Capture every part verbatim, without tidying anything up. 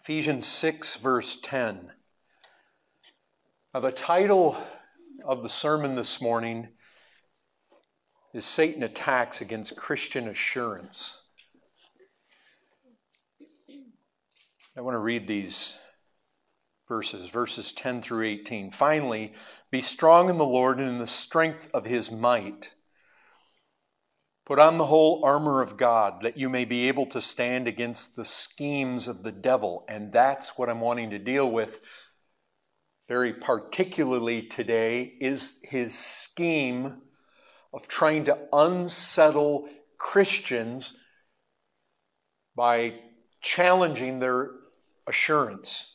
Ephesians six, verse ten. Now, the title of the sermon this morning is Satan Attacks Against Christian Assurance. I want to read these verses, verses ten through eighteen. Finally, be strong in the Lord and in the strength of His might. Put on the whole armor of God, that you may be able to stand against the schemes of the devil. And that's what I'm wanting to deal with very particularly today, is his scheme of trying to unsettle Christians by challenging their assurance.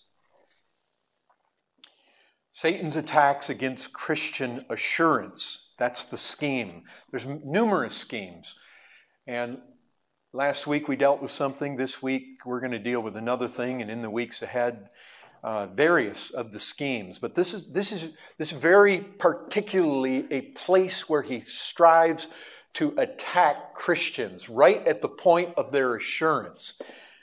Satan's attacks against Christian assurance. That's the scheme. There's numerous schemes. And last week we dealt with something. This week we're going to deal with another thing. And in the weeks ahead, uh, various of the schemes. But this is, this is this very particularly a place where he strives to attack Christians right at the point of their assurance.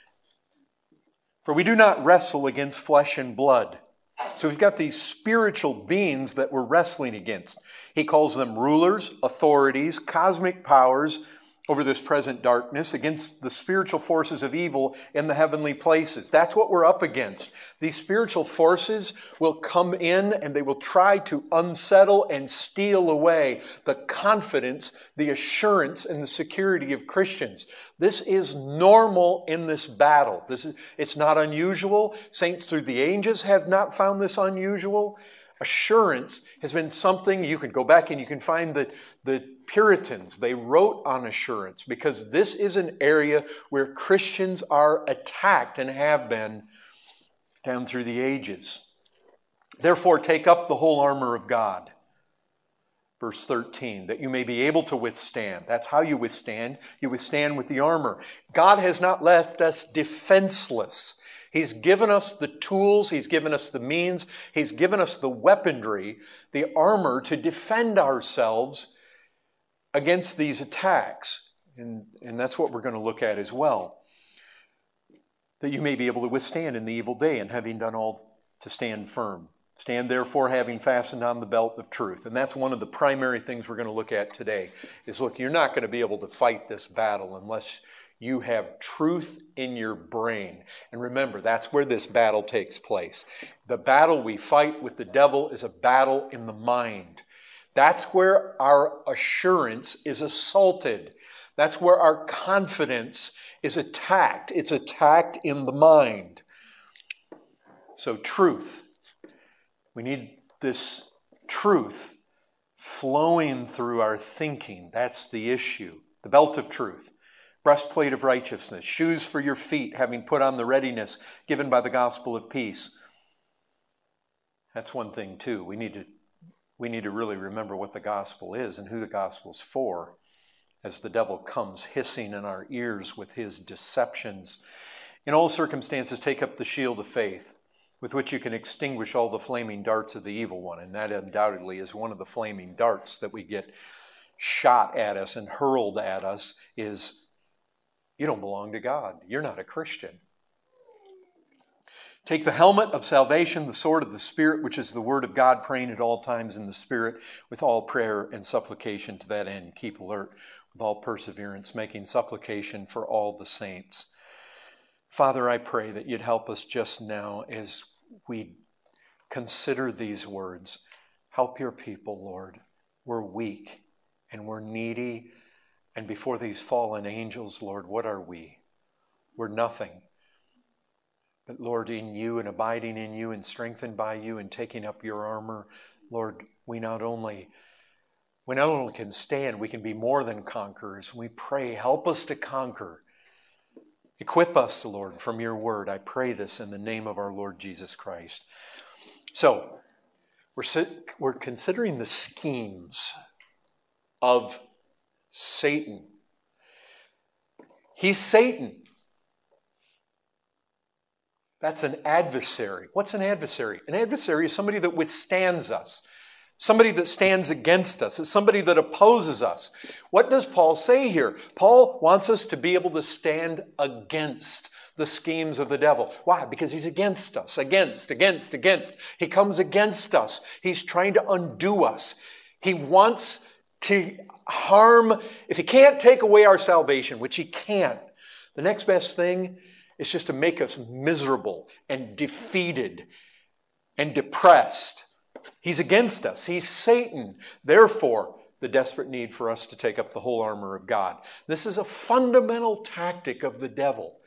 For we do not wrestle against flesh and blood. So we've got these spiritual beings that we're wrestling against. He calls them rulers, authorities, cosmic powers over this present darkness, against the spiritual forces of evil in the heavenly places. That's what we're up against. These spiritual forces will come in and they will try to unsettle and steal away the confidence, the assurance, and the security of Christians. This is normal in this battle. This is, it's not unusual. Saints through the ages have not found this unusual. Assurance has been something, you can go back and you can find the, the Puritans, they wrote on assurance because this is an area where Christians are attacked and have been down through the ages. Therefore, take up the whole armor of God. Verse thirteen, that you may be able to withstand. That's how you withstand. You withstand with the armor. God has not left us defenseless. He's given us the tools, He's given us the means, He's given us the weaponry, the armor to defend ourselves against these attacks. And, and that's what we're going to look at as well. That you may be able to withstand in the evil day, and having done all to stand firm. Stand therefore having fastened on the belt of truth. And that's one of the primary things we're going to look at today. Is look, you're not going to be able to fight this battle unless you have truth in your brain. And remember, that's where this battle takes place. The battle we fight with the devil is a battle in the mind. That's where our assurance is assaulted. That's where our confidence is attacked. It's attacked in the mind. So truth. We need this truth flowing through our thinking. That's the issue. The belt of truth. Breastplate of righteousness, shoes for your feet, having put on the readiness given by the gospel of peace. That's one thing too. We need to we need to really remember what the gospel is and who the gospel's for, as the devil comes hissing in our ears with his deceptions. In all circumstances, take up the shield of faith, with which you can extinguish all the flaming darts of the evil one. And that undoubtedly is one of the flaming darts that we get shot at us and hurled at us is, you don't belong to God. You're not a Christian. Take the helmet of salvation, the sword of the Spirit, which is the word of God, praying at all times in the Spirit, with all prayer and supplication to that end. Keep alert with all perseverance, making supplication for all the saints. Father, I pray that you'd help us just now as we consider these words. Help your people, Lord. We're weak and we're needy. And before these fallen angels, Lord, what are we? We're nothing. But Lord, in you and abiding in you and strengthened by you and taking up your armor, Lord, we not only we not only can stand, we can be more than conquerors. We pray, help us to conquer. Equip us, Lord, from your word. I pray this in the name of our Lord Jesus Christ. So, we're, we're considering the schemes of Satan. He's Satan. That's an adversary. What's an adversary? An adversary is somebody that withstands us. Somebody that stands against us. It's somebody that opposes us. What does Paul say here? Paul wants us to be able to stand against the schemes of the devil. Why? Because he's against us, against, against, against. He comes against us. He's trying to undo us. He wants to harm. If he can't take away our salvation, which he can't, the next best thing is just to make us miserable and defeated and depressed. He's against us. He's Satan. Therefore, the desperate need for us to take up the whole armor of God. This is a fundamental tactic of the devil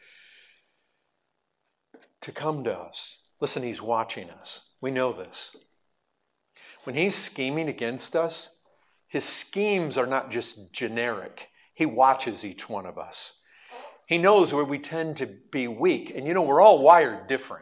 to come to us. Listen, he's watching us. We know this. When he's scheming against us, his schemes are not just generic. He watches each one of us. He knows where we tend to be weak. And you know, we're all wired different.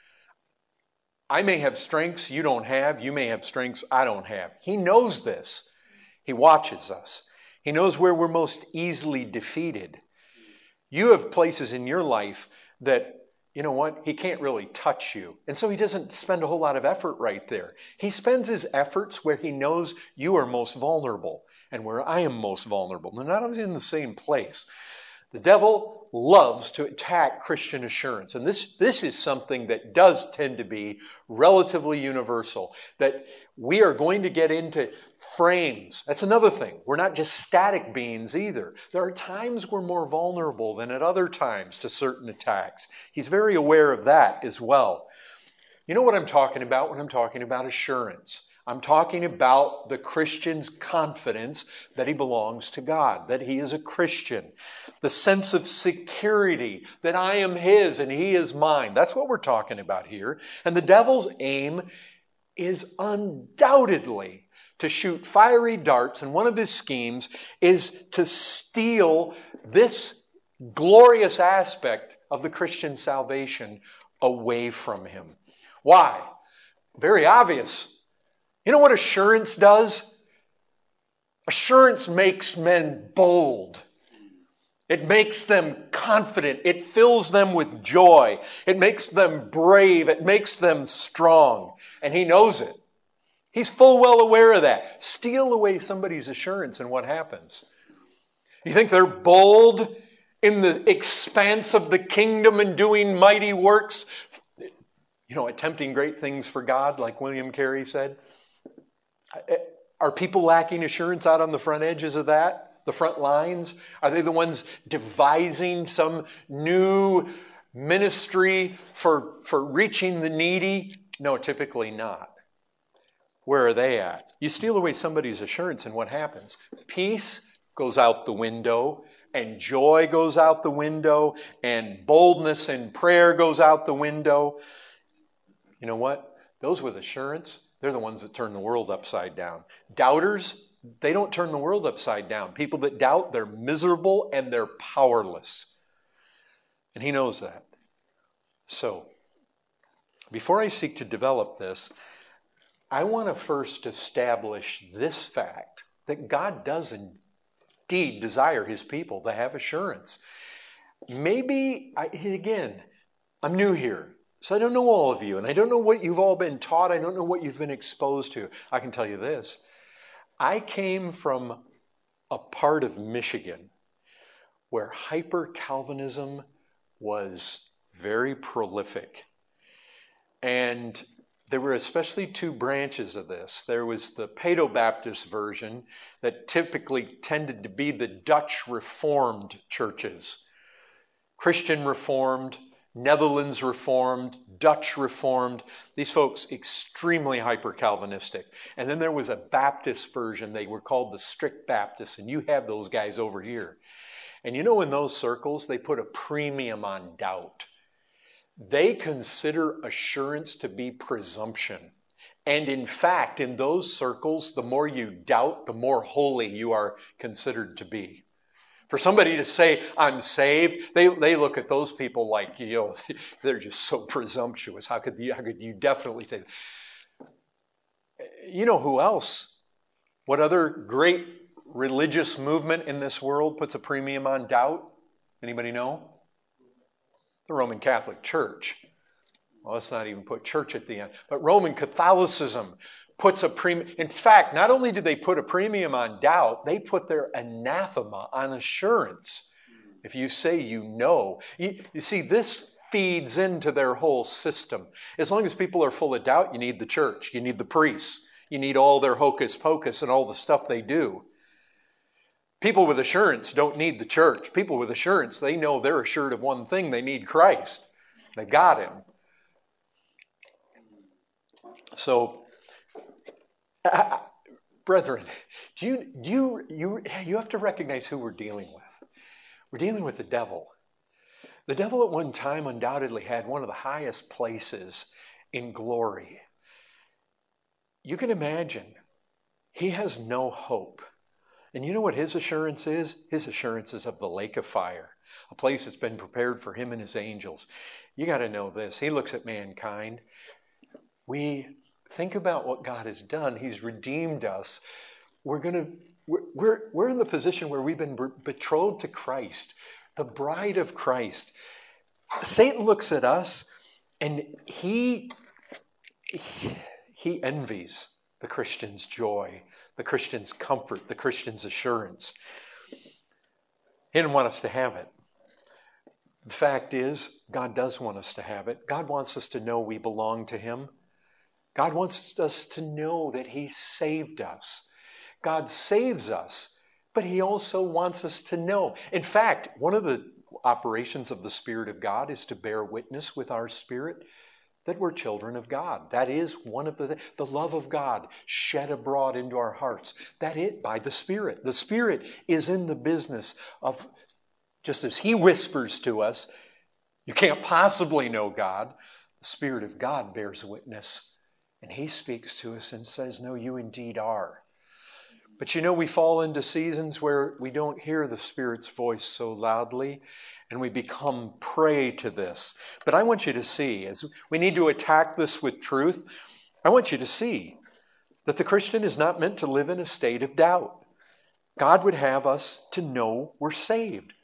I may have strengths you don't have. You may have strengths I don't have. He knows this. He watches us. He knows where we're most easily defeated. You have places in your life that, you know what, he can't really touch you. And so he doesn't spend a whole lot of effort right there. He spends his efforts where he knows you are most vulnerable and where I am most vulnerable. They're not always in the same place. The devil loves to attack Christian assurance. And this, this is something that does tend to be relatively universal. That we are going to get into frames. That's another thing. We're not just static beings either. There are times we're more vulnerable than at other times to certain attacks. He's very aware of that as well. You know what I'm talking about when I'm talking about assurance? I'm talking about the Christian's confidence that he belongs to God, that he is a Christian. The sense of security that I am his and he is mine. That's what we're talking about here. And the devil's aim is undoubtedly to shoot fiery darts, and one of his schemes is to steal this glorious aspect of the Christian salvation away from him. Why? Very obvious. You know what assurance does? Assurance makes men bold. It makes them confident. It fills them with joy. It makes them brave. It makes them strong. And he knows it. He's full well aware of that. Steal away somebody's assurance and what happens? You think they're bold in the expanse of the kingdom and doing mighty works? You know, attempting great things for God, like William Carey said. Are people lacking assurance out on the front edges of that? The front lines? Are they the ones devising some new ministry for, for reaching the needy? No, typically not. Where are they at? You steal away somebody's assurance and what happens? Peace goes out the window, and joy goes out the window, and boldness and prayer goes out the window. You know what? Those with assurance, they're the ones that turn the world upside down. Doubters, they don't turn the world upside down. People that doubt, they're miserable and they're powerless. And he knows that. So, before I seek to develop this, I want to first establish this fact that God does indeed desire his people to have assurance. Maybe, I, again, I'm new here. So I don't know all of you, and I don't know what you've all been taught. I don't know what you've been exposed to. I can tell you this. I came from a part of Michigan where hyper-Calvinism was very prolific. And there were especially two branches of this. There was the Paedo-Baptist version that typically tended to be the Dutch Reformed churches. Christian Reformed, Netherlands Reformed, Dutch Reformed. These folks extremely hyper-Calvinistic. And then there was a Baptist version. They were called the Strict Baptists. And you have those guys over here. And you know, in those circles, they put a premium on doubt. They consider assurance to be presumption. And in fact, in those circles, the more you doubt, the more holy you are considered to be. For somebody to say, I'm saved, they, they look at those people like, you know, they're just so presumptuous. How could you, how could you definitely say that? You know who else? What other great religious movement in this world puts a premium on doubt? Anybody know? The Roman Catholic Church. Well, let's not even put church at the end. But Roman Catholicism puts a premium. In fact, not only do they put a premium on doubt, they put their anathema on assurance. if you say you know, you, you see, this feeds into their whole system. As long as people are full of doubt, you need the church, you need the priests, you need all their hocus pocus and all the stuff they do. People with assurance don't need the church. People with assurance, they know they're assured of one thing: they need Christ. They got Him. So, uh, brethren, do you, do you, you, you have to recognize who we're dealing with. We're dealing with the devil. The devil at one time undoubtedly had one of the highest places in glory. You can imagine, he has no hope. And you know what his assurance is? His assurance is of the lake of fire, a place that's been prepared for him and his angels. You got to know this. He looks at mankind. We think about what God has done. He's redeemed us. We're going to, we're, we're, we're in the position where we've been betrothed to Christ, the bride of Christ. Satan looks at us and he, he, he envies the Christian's joy, the Christian's comfort, the Christian's assurance. He didn't want us to have it. The fact is, God does want us to have it. God wants us to know we belong to Him. God wants us to know that He saved us. God saves us, but He also wants us to know. In fact, one of the operations of the Spirit of God is to bear witness with our spirit that we're children of God. That is one of the, the love of God shed abroad into our hearts. That it by the Spirit. The Spirit is in the business of, just as He whispers to us, you can't possibly know God. The Spirit of God bears witness. And He speaks to us and says, no, you indeed are. But you know, we fall into seasons where we don't hear the Spirit's voice so loudly, and we become prey to this. But I want you to see, as we need to attack this with truth, I want you to see that the Christian is not meant to live in a state of doubt. God would have us to know we're saved.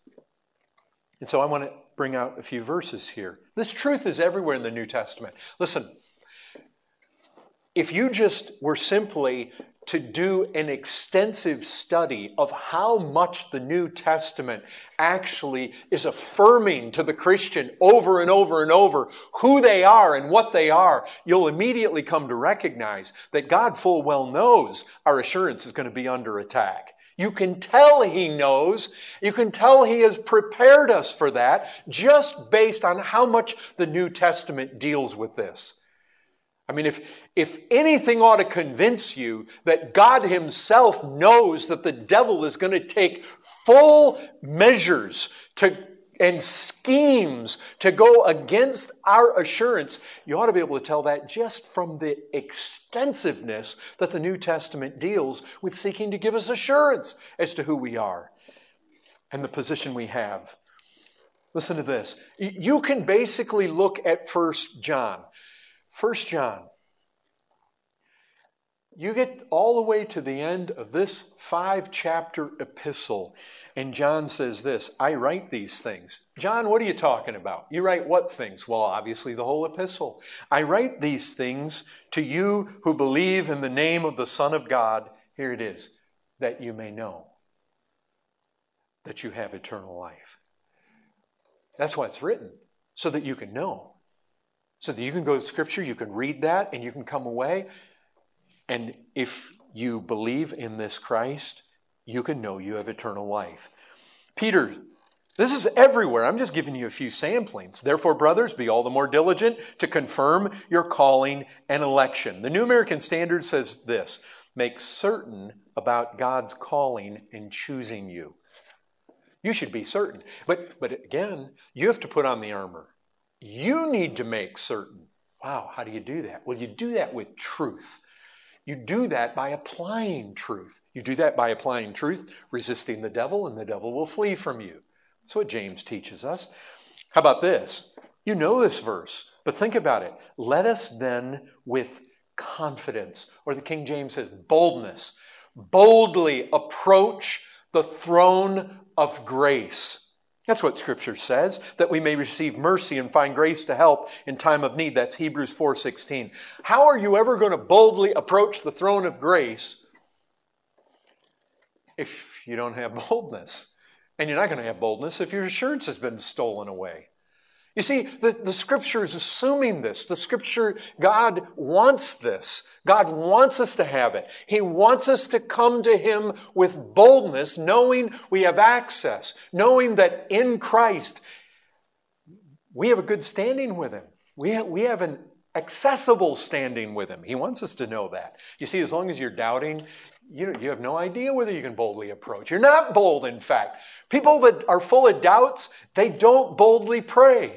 And so I want to bring out a few verses here. This truth is everywhere in the New Testament. Listen, if you just were simply to do an extensive study of how much the New Testament actually is affirming to the Christian over and over and over who they are and what they are, you'll immediately come to recognize that God full well knows our assurance is going to be under attack. You can tell He knows. You can tell He has prepared us for that just based on how much the New Testament deals with this. I mean, if, if anything ought to convince you that God Himself knows that the devil is going to take full measures to, and schemes to go against our assurance, you ought to be able to tell that just from the extensiveness that the New Testament deals with seeking to give us assurance as to who we are and the position we have. Listen to this. You can basically look at First John. First John. You get all the way to the end of this five-chapter epistle, and John says this, I write these things. John, what are you talking about? You write what things? Well, obviously the whole epistle. I write these things to you who believe in the name of the Son of God. Here it is, that you may know that you have eternal life. That's why it's written, so that you can know. So that you can go to Scripture, you can read that, and you can come away. And if you believe in this Christ, you can know you have eternal life. Peter, this is everywhere. I'm just giving you a few samplings. Therefore, brothers, be all the more diligent to confirm your calling and election. The New American Standard says this, make certain about God's calling and choosing you. You should be certain. But, but again, you have to put on the armor. You need to make certain. Wow, how do you do that? Well, you do that with truth. You do that by applying truth. You do that by applying truth, resisting the devil, and the devil will flee from you. That's what James teaches us. How about this? You know this verse, but think about it. Let us then with confidence, or the King James says boldness, boldly approach the throne of grace. That's what Scripture says, that we may receive mercy and find grace to help in time of need. That's Hebrews four sixteen. How are you ever going to boldly approach the throne of grace if you don't have boldness? And you're not going to have boldness if your assurance has been stolen away. You see, the, the Scripture is assuming this. The Scripture, God wants this. God wants us to have it. He wants us to come to Him with boldness, knowing we have access, knowing that in Christ we have a good standing with Him. We have, we have an accessible standing with Him. He wants us to know that. You see, as long as you're doubting, you, you have no idea whether you can boldly approach. You're not bold, in fact. People that are full of doubts, they don't boldly pray.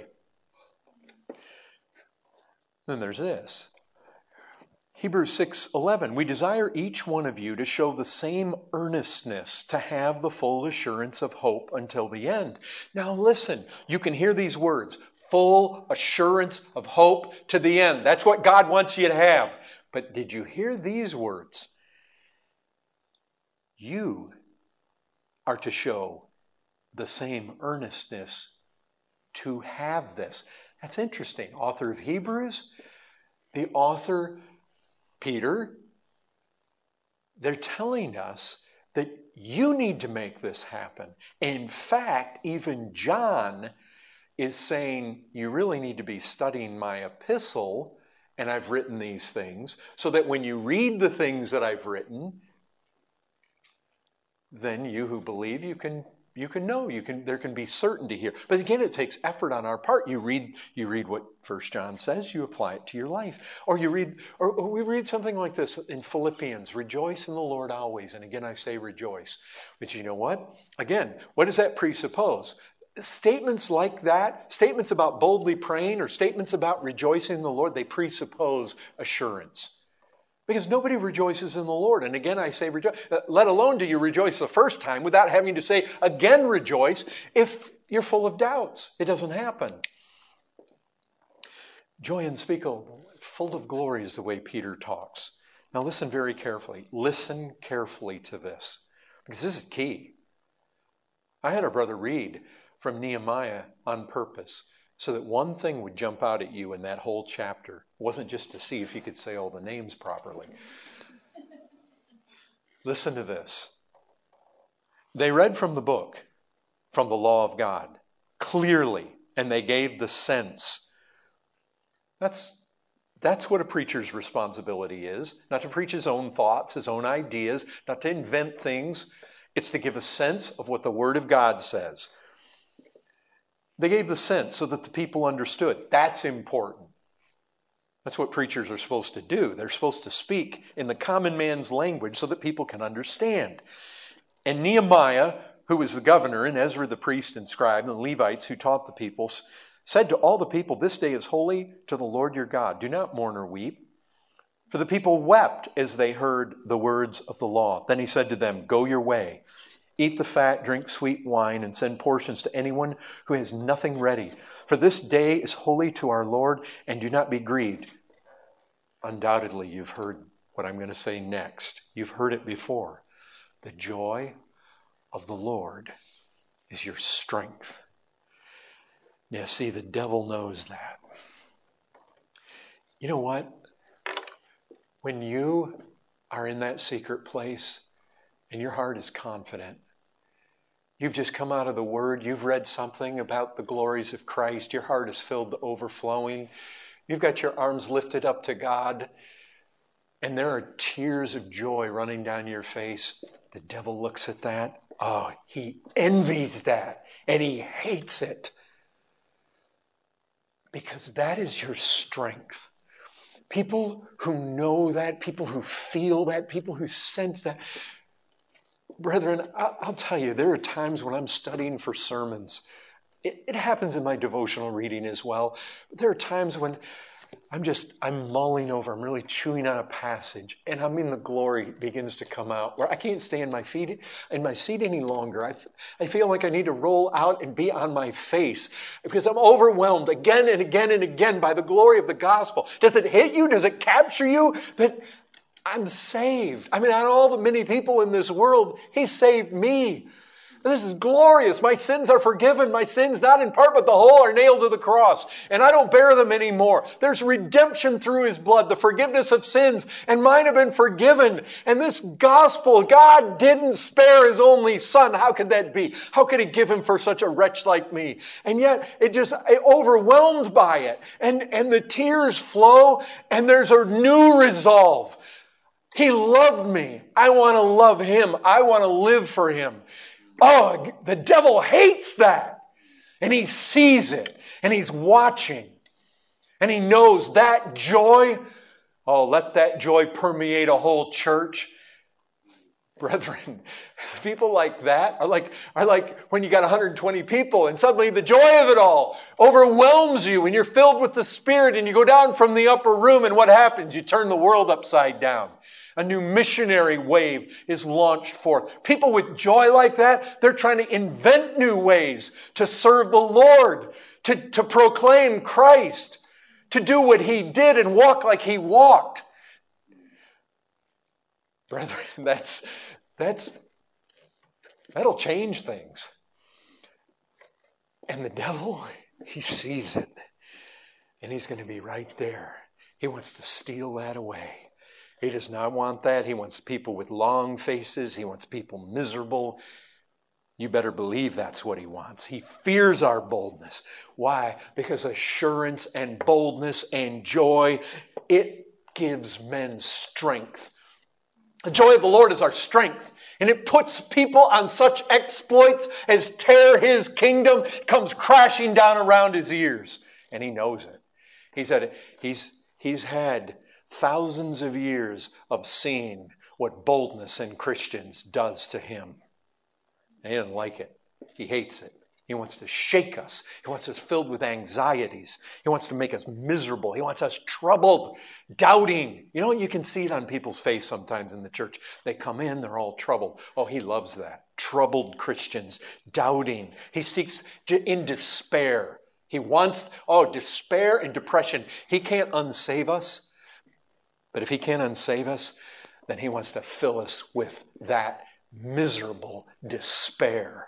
Then there's this. Hebrews six eleven, we desire each one of you to show the same earnestness to have the full assurance of hope until the end. Now listen, you can hear these words, full assurance of hope to the end. That's what God wants you to have. But did you hear these words? You are to show the same earnestness to have this. That's interesting. Author of Hebrews, the author, Peter, they're telling us that you need to make this happen. In fact, even John is saying, you really need to be studying my epistle, and I've written these things, so that when you read the things that I've written, then you who believe, you can You can know, you can. There can be certainty here. But again, it takes effort on our part. You read, you read what First John says, you apply it to your life. Or you read, or, or we read something like this in Philippians, rejoice in the Lord always. And again, I say rejoice. But you know what? Again, what does that presuppose? Statements like that, statements about boldly praying or statements about rejoicing in the Lord, they presuppose assurance. Because nobody rejoices in the Lord. And again, I say rejoice. Let alone do you rejoice the first time without having to say, again, rejoice, if you're full of doubts. It doesn't happen. Joy unspeakable, full of glory is the way Peter talks. Now listen very carefully. Listen carefully to this. Because this is key. I had our brother read from Nehemiah on purpose, so that one thing would jump out at you in that whole chapter. It wasn't just to see if you could say all the names properly. Listen to this. They read from the book, from the law of God, clearly, and they gave the sense. That's, that's what a preacher's responsibility is. Not to preach his own thoughts, his own ideas, not to invent things. It's to give a sense of what the Word of God says. They gave the sense so that the people understood. That's important. That's what preachers are supposed to do. They're supposed to speak in the common man's language so that people can understand. And Nehemiah, who was the governor, and Ezra the priest and scribe, and the Levites who taught the people, said to all the people, this day is holy to the Lord your God. Do not mourn or weep. For the people wept as they heard the words of the law. Then he said to them, go your way. Eat the fat, drink sweet wine, and send portions to anyone who has nothing ready. For this day is holy to our Lord, and do not be grieved. Undoubtedly, you've heard what I'm going to say next. You've heard it before. The joy of the Lord is your strength. Yeah, see, the devil knows that. You know what? When you are in that secret place and your heart is confident, you've just come out of the Word. You've read something about the glories of Christ. Your heart is filled to overflowing. You've got your arms lifted up to God. And there are tears of joy running down your face. The devil looks at that. Oh, he envies that. And he hates it. Because that is your strength. People who know that, people who feel that, people who sense that. Brethren, I'll tell you, there are times when I'm studying for sermons. It, it happens in my devotional reading as well. There are times when I'm just, I'm mulling over, I'm really chewing on a passage, and I mean the glory begins to come out, where I can't stay in my feet, in my seat any longer. I, I feel like I need to roll out and be on my face, because I'm overwhelmed again and again and again by the glory of the gospel. Does it hit you? Does it capture you? That I'm saved. I mean, out of all the many people in this world, He saved me. This is glorious. My sins are forgiven. My sins, not in part but the whole, are nailed to the cross. And I don't bear them anymore. There's redemption through His blood, the forgiveness of sins. And mine have been forgiven. And this gospel, God didn't spare His only Son. How could that be? How could He give Him for such a wretch like me? And yet, it just, it overwhelmed by it. And, and the tears flow, and there's a new resolve. He loved me. I want to love Him. I want to live for Him. Oh, the devil hates that. And he sees it. And he's watching. And he knows that joy. Oh, let that joy permeate a whole church. Brethren, people like that are like, are like when you got one hundred twenty people and suddenly the joy of it all overwhelms you and you're filled with the Spirit and you go down from the upper room and what happens? You turn the world upside down. A new missionary wave is launched forth. People with joy like that, they're trying to invent new ways to serve the Lord, to, to proclaim Christ, to do what He did and walk like He walked. Brethren, that's, that's, that'll change things. And the devil, he sees it. And he's going to be right there. He wants to steal that away. He does not want that. He wants people with long faces. He wants people miserable. You better believe that's what he wants. He fears our boldness. Why? Because assurance and boldness and joy, it gives men strength. The joy of the Lord is our strength. And it puts people on such exploits as tear His kingdom, comes crashing down around His ears. And He knows it. He said he's, he's had thousands of years of seeing what boldness in Christians does to Him. And He doesn't like it. He hates it. He wants to shake us. He wants us filled with anxieties. He wants to make us miserable. He wants us troubled, doubting. You know, you can see it on people's face sometimes in the church. They come in, they're all troubled. Oh, He loves that. Troubled Christians, doubting. He seeks in despair. He wants, oh, despair and depression. He can't unsave us. But if He can't unsave us, then He wants to fill us with that miserable despair.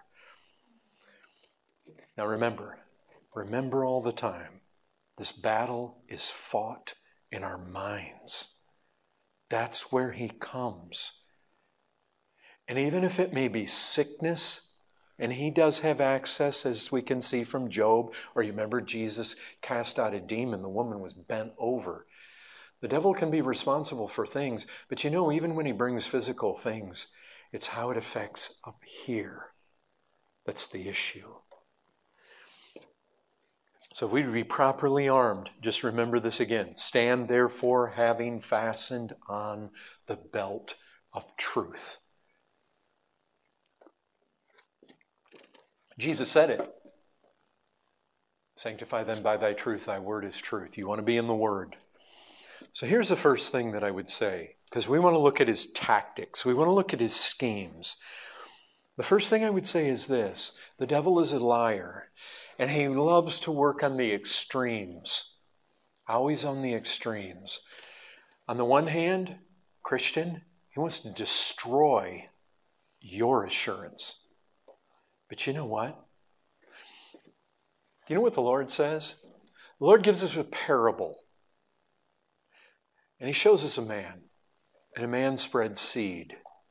Now remember, remember all the time, this battle is fought in our minds. That's where He comes. And even if it may be sickness, and He does have access, as we can see from Job, or you remember Jesus cast out a demon, the woman was bent over. The devil can be responsible for things, but you know, even when he brings physical things, it's how it affects up here that's the issue. So if we be properly armed, just remember this again. Stand therefore having fastened on the belt of truth. Jesus said it. Sanctify them by thy truth. Thy word is truth. You want to be in the word. So here's the first thing that I would say, because we want to look at His tactics. We want to look at His schemes. The first thing I would say is this. The devil is a liar. And he loves to work on the extremes. Always on the extremes. On the one hand, Christian, he wants to destroy your assurance. But you know what? You know what the Lord says? The Lord gives us a parable. And He shows us a man. And a man spread seed.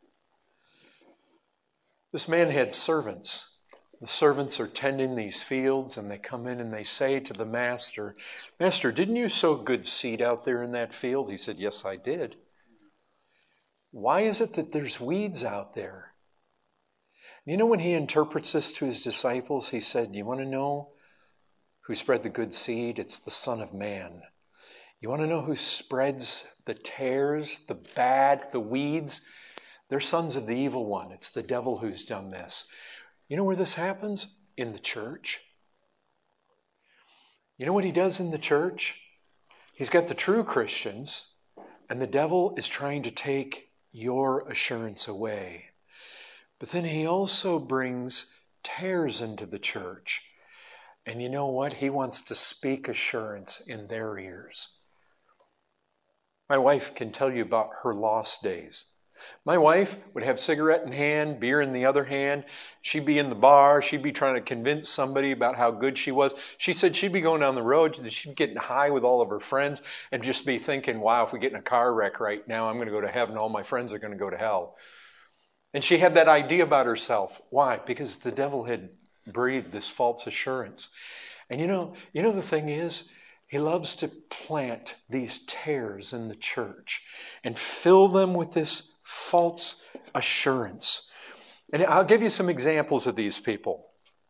This man had servants. The servants are tending these fields, and they come in and they say to the master, Master, didn't you sow good seed out there in that field? He said, yes, I did. Why is it that there's weeds out there? You know, when He interprets this to His disciples, He said, you want to know who spread the good seed? It's the Son of Man. You want to know who spreads the tares, the bad, the weeds? They're sons of the evil one. It's the devil who's done this. You know where this happens? In the church. You know what he does in the church? He's got the true Christians, and the devil is trying to take your assurance away. But then he also brings tares into the church. And you know what? He wants to speak assurance in their ears. My wife can tell you about her lost days. My wife would have cigarette in hand, beer in the other hand. She'd be in the bar. She'd be trying to convince somebody about how good she was. She said she'd be going down the road. She'd be getting high with all of her friends and just be thinking, wow, if we get in a car wreck right now, I'm going to go to heaven. All my friends are going to go to hell. And she had that idea about herself. Why? Because the devil had breathed this false assurance. And you know, you know the thing is, he loves to plant these tares in the church and fill them with this false assurance. And I'll give you some examples of these people.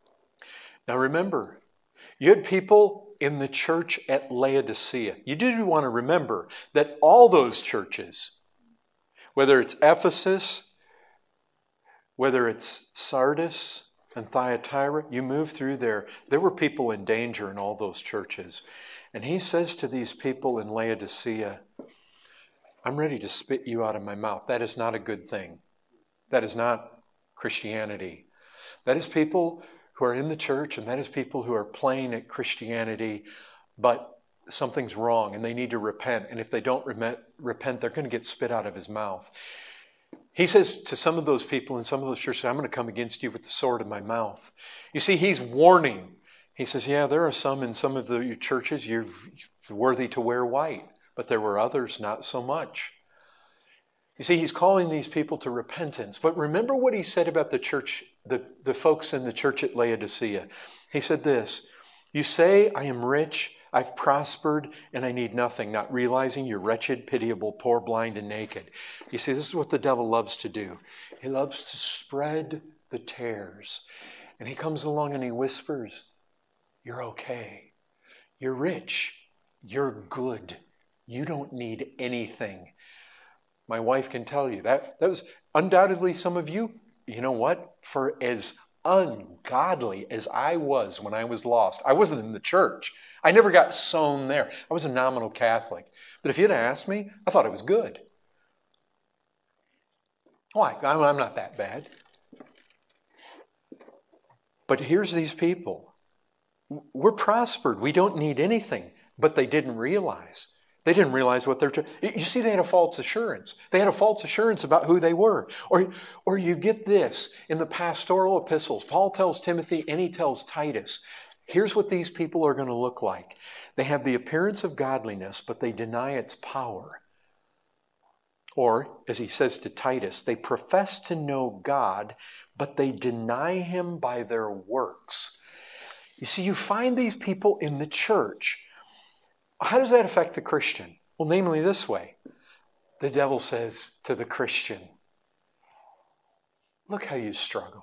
Now remember, you had people in the church at Laodicea. You do want to remember that all those churches, whether it's Ephesus, whether it's Sardis and Thyatira, you move through there, there were people in danger in all those churches. And he says to these people in Laodicea, I'm ready to spit you out of my mouth. That is not a good thing. That is not Christianity. That is people who are in the church, and that is people who are playing at Christianity, but something's wrong and they need to repent. And if they don't repent, they're going to get spit out of his mouth. He says to some of those people in some of those churches, I'm going to come against you with the sword in my mouth. You see, he's warning. He says, yeah, there are some in some of the churches you're worthy to wear white, but there were others not so much. You see, he's calling these people to repentance. But remember what he said about the church, the, the folks in the church at Laodicea. He said this, you say, I am rich, I've prospered, and I need nothing, not realizing you're wretched, pitiable, poor, blind, and naked. You see, this is what the devil loves to do. He loves to spread the tares. And he comes along and he whispers, you're okay. You're rich. You're good. You don't need anything. My wife can tell you that. That was undoubtedly some of you. You know what? For as ungodly as I was when I was lost, I wasn't in the church. I never got sown there. I was a nominal Catholic. But if you'd asked me, I thought it was good. Why? I'm not that bad. But here's these people. We're prospered. We don't need anything. But they didn't realize. They didn't realize what they're... T- you see, they had a false assurance. They had a false assurance about who they were. Or, or you get this in the pastoral epistles. Paul tells Timothy and he tells Titus, here's what these people are going to look like. They have the appearance of godliness, but they deny its power. Or, as he says to Titus, they profess to know God, but they deny him by their works. You see, you find these people in the church. How does that affect the Christian? Well, namely this way. The devil says to the Christian, look how you struggle.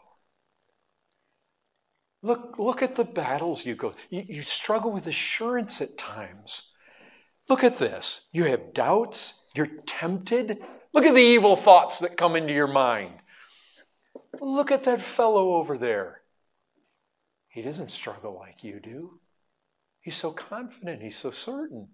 Look, look at the battles you go. You, you struggle with assurance at times. Look at this. You have doubts. You're tempted. Look at the evil thoughts that come into your mind. Look at that fellow over there. He doesn't struggle like you do. He's so confident. He's so certain.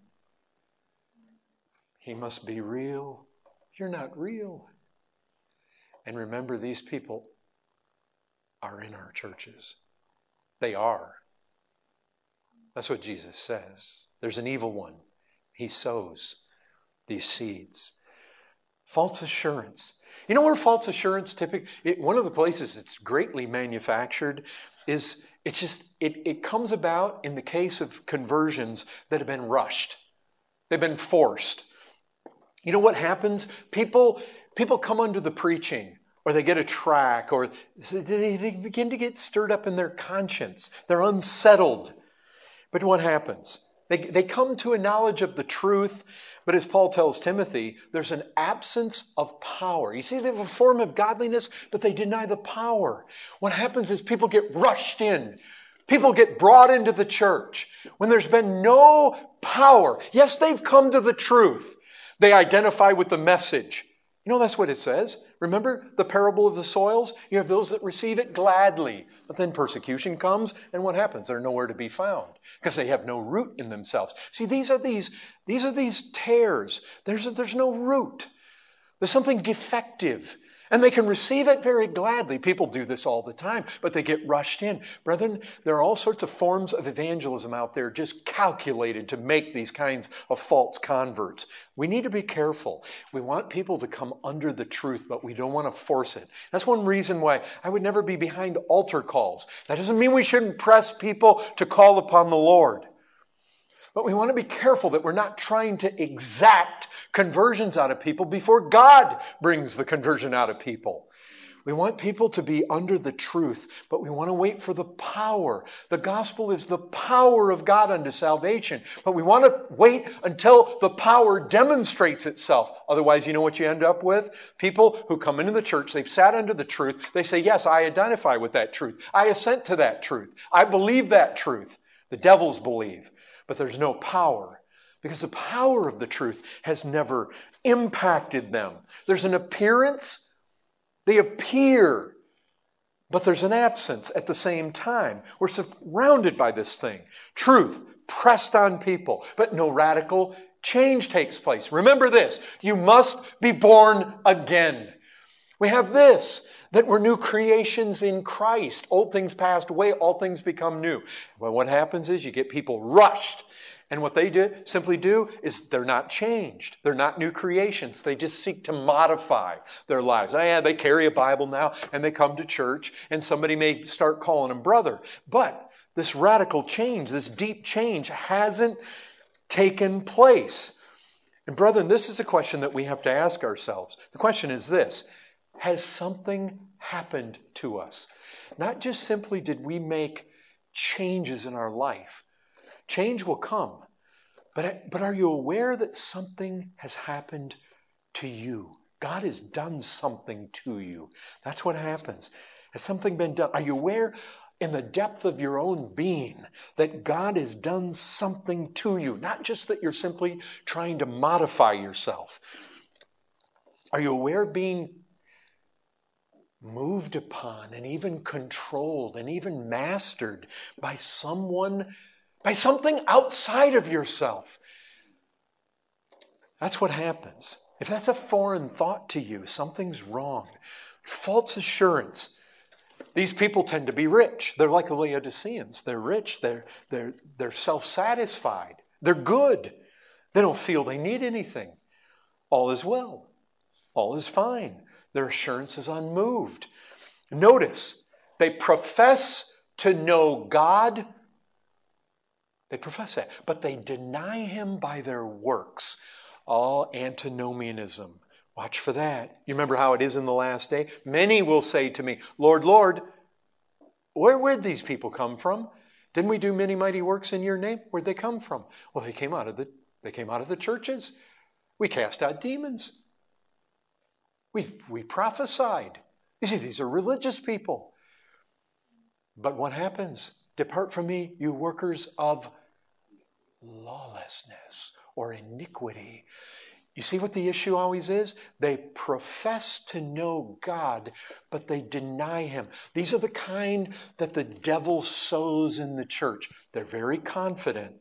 He must be real. You're not real. And remember, these people are in our churches. They are. That's what Jesus says. There's an evil one. He sows these seeds. False assurance. You know where false assurance typically, it, one of the places it's greatly manufactured is it's just, it, it comes about in the case of conversions that have been rushed. They've been forced. You know what happens? People, people come under the preaching, or they get a track, or they, they begin to get stirred up in their conscience. They're unsettled. But what happens? They, they come to a knowledge of the truth, but as Paul tells Timothy, there's an absence of power. You see, they have a form of godliness, but they deny the power. What happens is people get rushed in. People get brought into the church when there's been no power. Yes, they've come to the truth. They identify with the message. You know, that's what it says. Remember the parable of the soils? You have those that receive it gladly. But then persecution comes, and what happens? They're nowhere to be found because they have no root in themselves. See, these are these, these are these tares. There's, there's no root. There's something defective. And they can receive it very gladly. People do this all the time, but they get rushed in. Brethren, there are all sorts of forms of evangelism out there just calculated to make these kinds of false converts. We need to be careful. We want people to come under the truth, but we don't want to force it. That's one reason why I would never be behind altar calls. That doesn't mean we shouldn't press people to call upon the Lord. But we want to be careful that we're not trying to exact conversions out of people before God brings the conversion out of people. We want people to be under the truth, but we want to wait for the power. The gospel is the power of God unto salvation. But we want to wait until the power demonstrates itself. Otherwise, you know what you end up with? People who come into the church, they've sat under the truth. They say, yes, I identify with that truth. I assent to that truth. I believe that truth. The devils believe. But there's no power, because the power of the truth has never impacted them. There's an appearance, they appear, but there's an absence at the same time. We're surrounded by this thing. Truth pressed on people, but no radical change takes place. Remember this, you must be born again. We have this, that we're new creations in Christ. Old things passed away, all things become new. Well, what happens is you get people rushed. And what they do, simply do is they're not changed. They're not new creations. They just seek to modify their lives. Oh, yeah, they carry a Bible now and they come to church and somebody may start calling them brother. But this radical change, this deep change hasn't taken place. And brethren, this is a question that we have to ask ourselves. The question is this. Has something happened to us? Not just simply did we make changes in our life. Change will come. But, but are you aware that something has happened to you? God has done something to you. That's what happens. Has something been done? Are you aware in the depth of your own being that God has done something to you? Not just that you're simply trying to modify yourself. Are you aware of being moved upon and even controlled and even mastered by someone, by something outside of yourself? That's what happens. If that's a foreign thought to you, something's wrong. False assurance. These people tend to be rich. They're like the Laodiceans. They're rich. They're, they're, they're self-satisfied. They're good. They don't feel they need anything. All is well. All is fine. Their assurance is unmoved. Notice, they profess to know God. They profess that, but they deny Him by their works. All antinomianism. Watch for that. You remember how it is in the last day? Many will say to me, Lord, Lord, where where'd these people come from? Didn't we do many mighty works in your name? Where'd they come from? Well, they came out of the, they came out of the churches. We cast out demons. We, we prophesied. You see, these are religious people. But what happens? Depart from me, you workers of lawlessness or iniquity. You see what the issue always is? They profess to know God, but they deny Him. These are the kind that the devil sows in the church. They're very confident.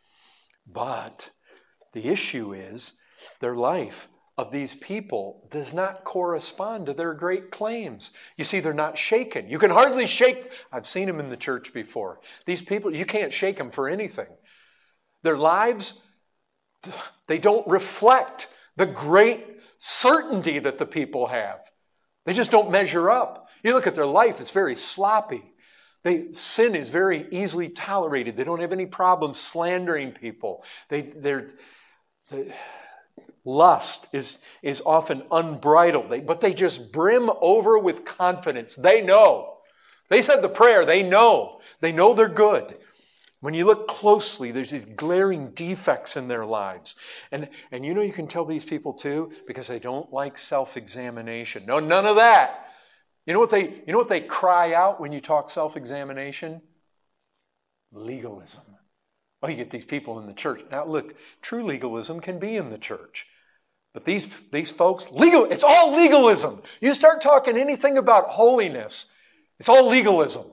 But the issue is their life of these people does not correspond to their great claims. You see, they're not shaken. You can hardly shake. I've seen them in the church before. These people, you can't shake them for anything. Their lives, they don't reflect the great certainty that the people have. They just don't measure up. You look at their life, it's very sloppy. They, sin is very easily tolerated. They don't have any problem slandering people. They, they're... they Lust is, is often unbridled, they, but they just brim over with confidence. They know. They said the prayer. They know. They know they're good. When you look closely, there's these glaring defects in their lives. And, and you know you can tell these people too because they don't like self-examination. No, none of that. You know what they, you know what they cry out when you talk self-examination? Legalism. Oh, you get these people in the church. Now look, true legalism can be in the church. But these, these folks, legal, it's all legalism. You start talking anything about holiness, it's all legalism.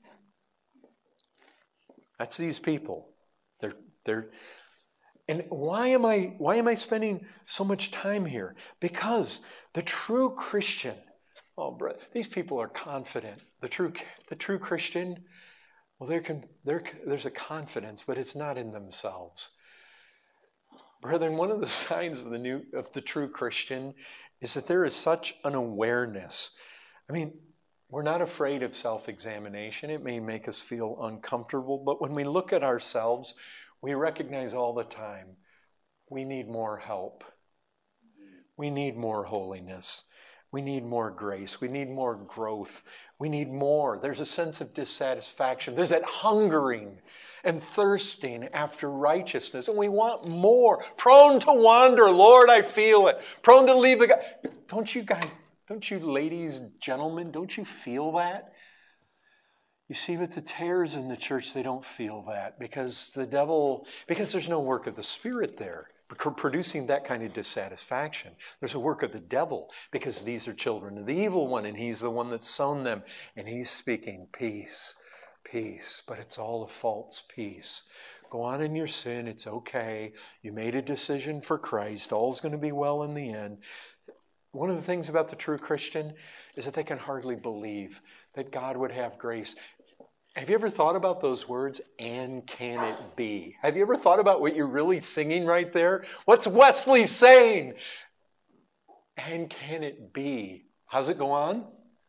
That's these people. They're, they're, and why am I, why am I spending so much time here? Because the true Christian Oh, brother, these people are confident. The true, the true Christian, well, there can, there, there's a confidence, but it's not in themselves. Brethren, one of the signs of the new, of the true Christian is that there is such an awareness. I mean, we're not afraid of self-examination. It may make us feel uncomfortable, but when we look at ourselves, we recognize all the time we need more help. We need more holiness. We need more grace. We need more growth. We need more. There's a sense of dissatisfaction. There's that hungering and thirsting after righteousness. And we want more. Prone to wander. Lord, I feel it. Prone to leave the God. Don't you guys, don't you ladies, gentlemen, don't you feel that? You see, with the tares in the church, they don't feel that because the devil, because there's no work of the Spirit there producing that kind of dissatisfaction. There's a work of the devil because these are children of the evil one and he's the one that's sown them and he's speaking peace, peace, but it's all a false peace. Go on in your sin. It's okay. You made a decision for Christ. All's going to be well in the end. One of the things about the true Christian is that they can hardly believe that God would have grace. Have you ever thought about those words, and can it be? Have you ever thought about what you're really singing right there? What's Wesley saying? And can it be? How's it go on?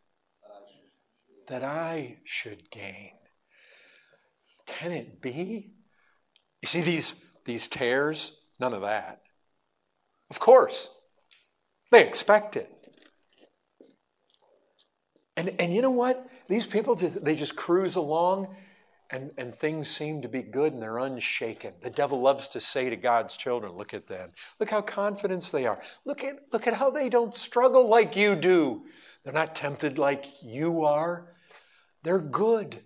That I should gain. Can it be? You see these, these tares? None of that. Of course. They expect it. And, and you know what? These people, just, they just cruise along and, and things seem to be good and they're unshaken. The devil loves to say to God's children, look at them. Look how confident they are. Look at, look at how they don't struggle like you do. They're not tempted like you are. They're good.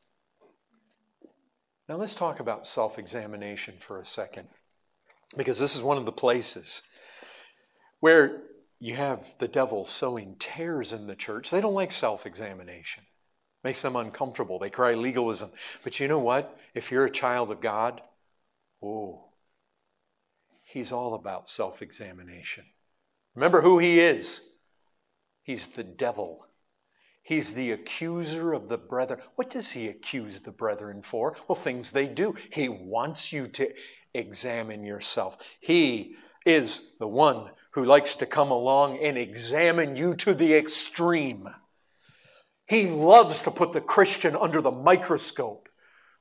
Now let's talk about self-examination for a second. Because this is one of the places where you have the devil sowing tares in the church. They don't like self-examination. Makes them uncomfortable. They cry legalism. But you know what? If you're a child of God, oh, he's all about self-examination. Remember who he is. He's the devil. He's the accuser of the brethren. What does he accuse the brethren for? Well, things they do. He wants you to examine yourself. He is the one who likes to come along and examine you to the extreme. He loves to put the Christian under the microscope.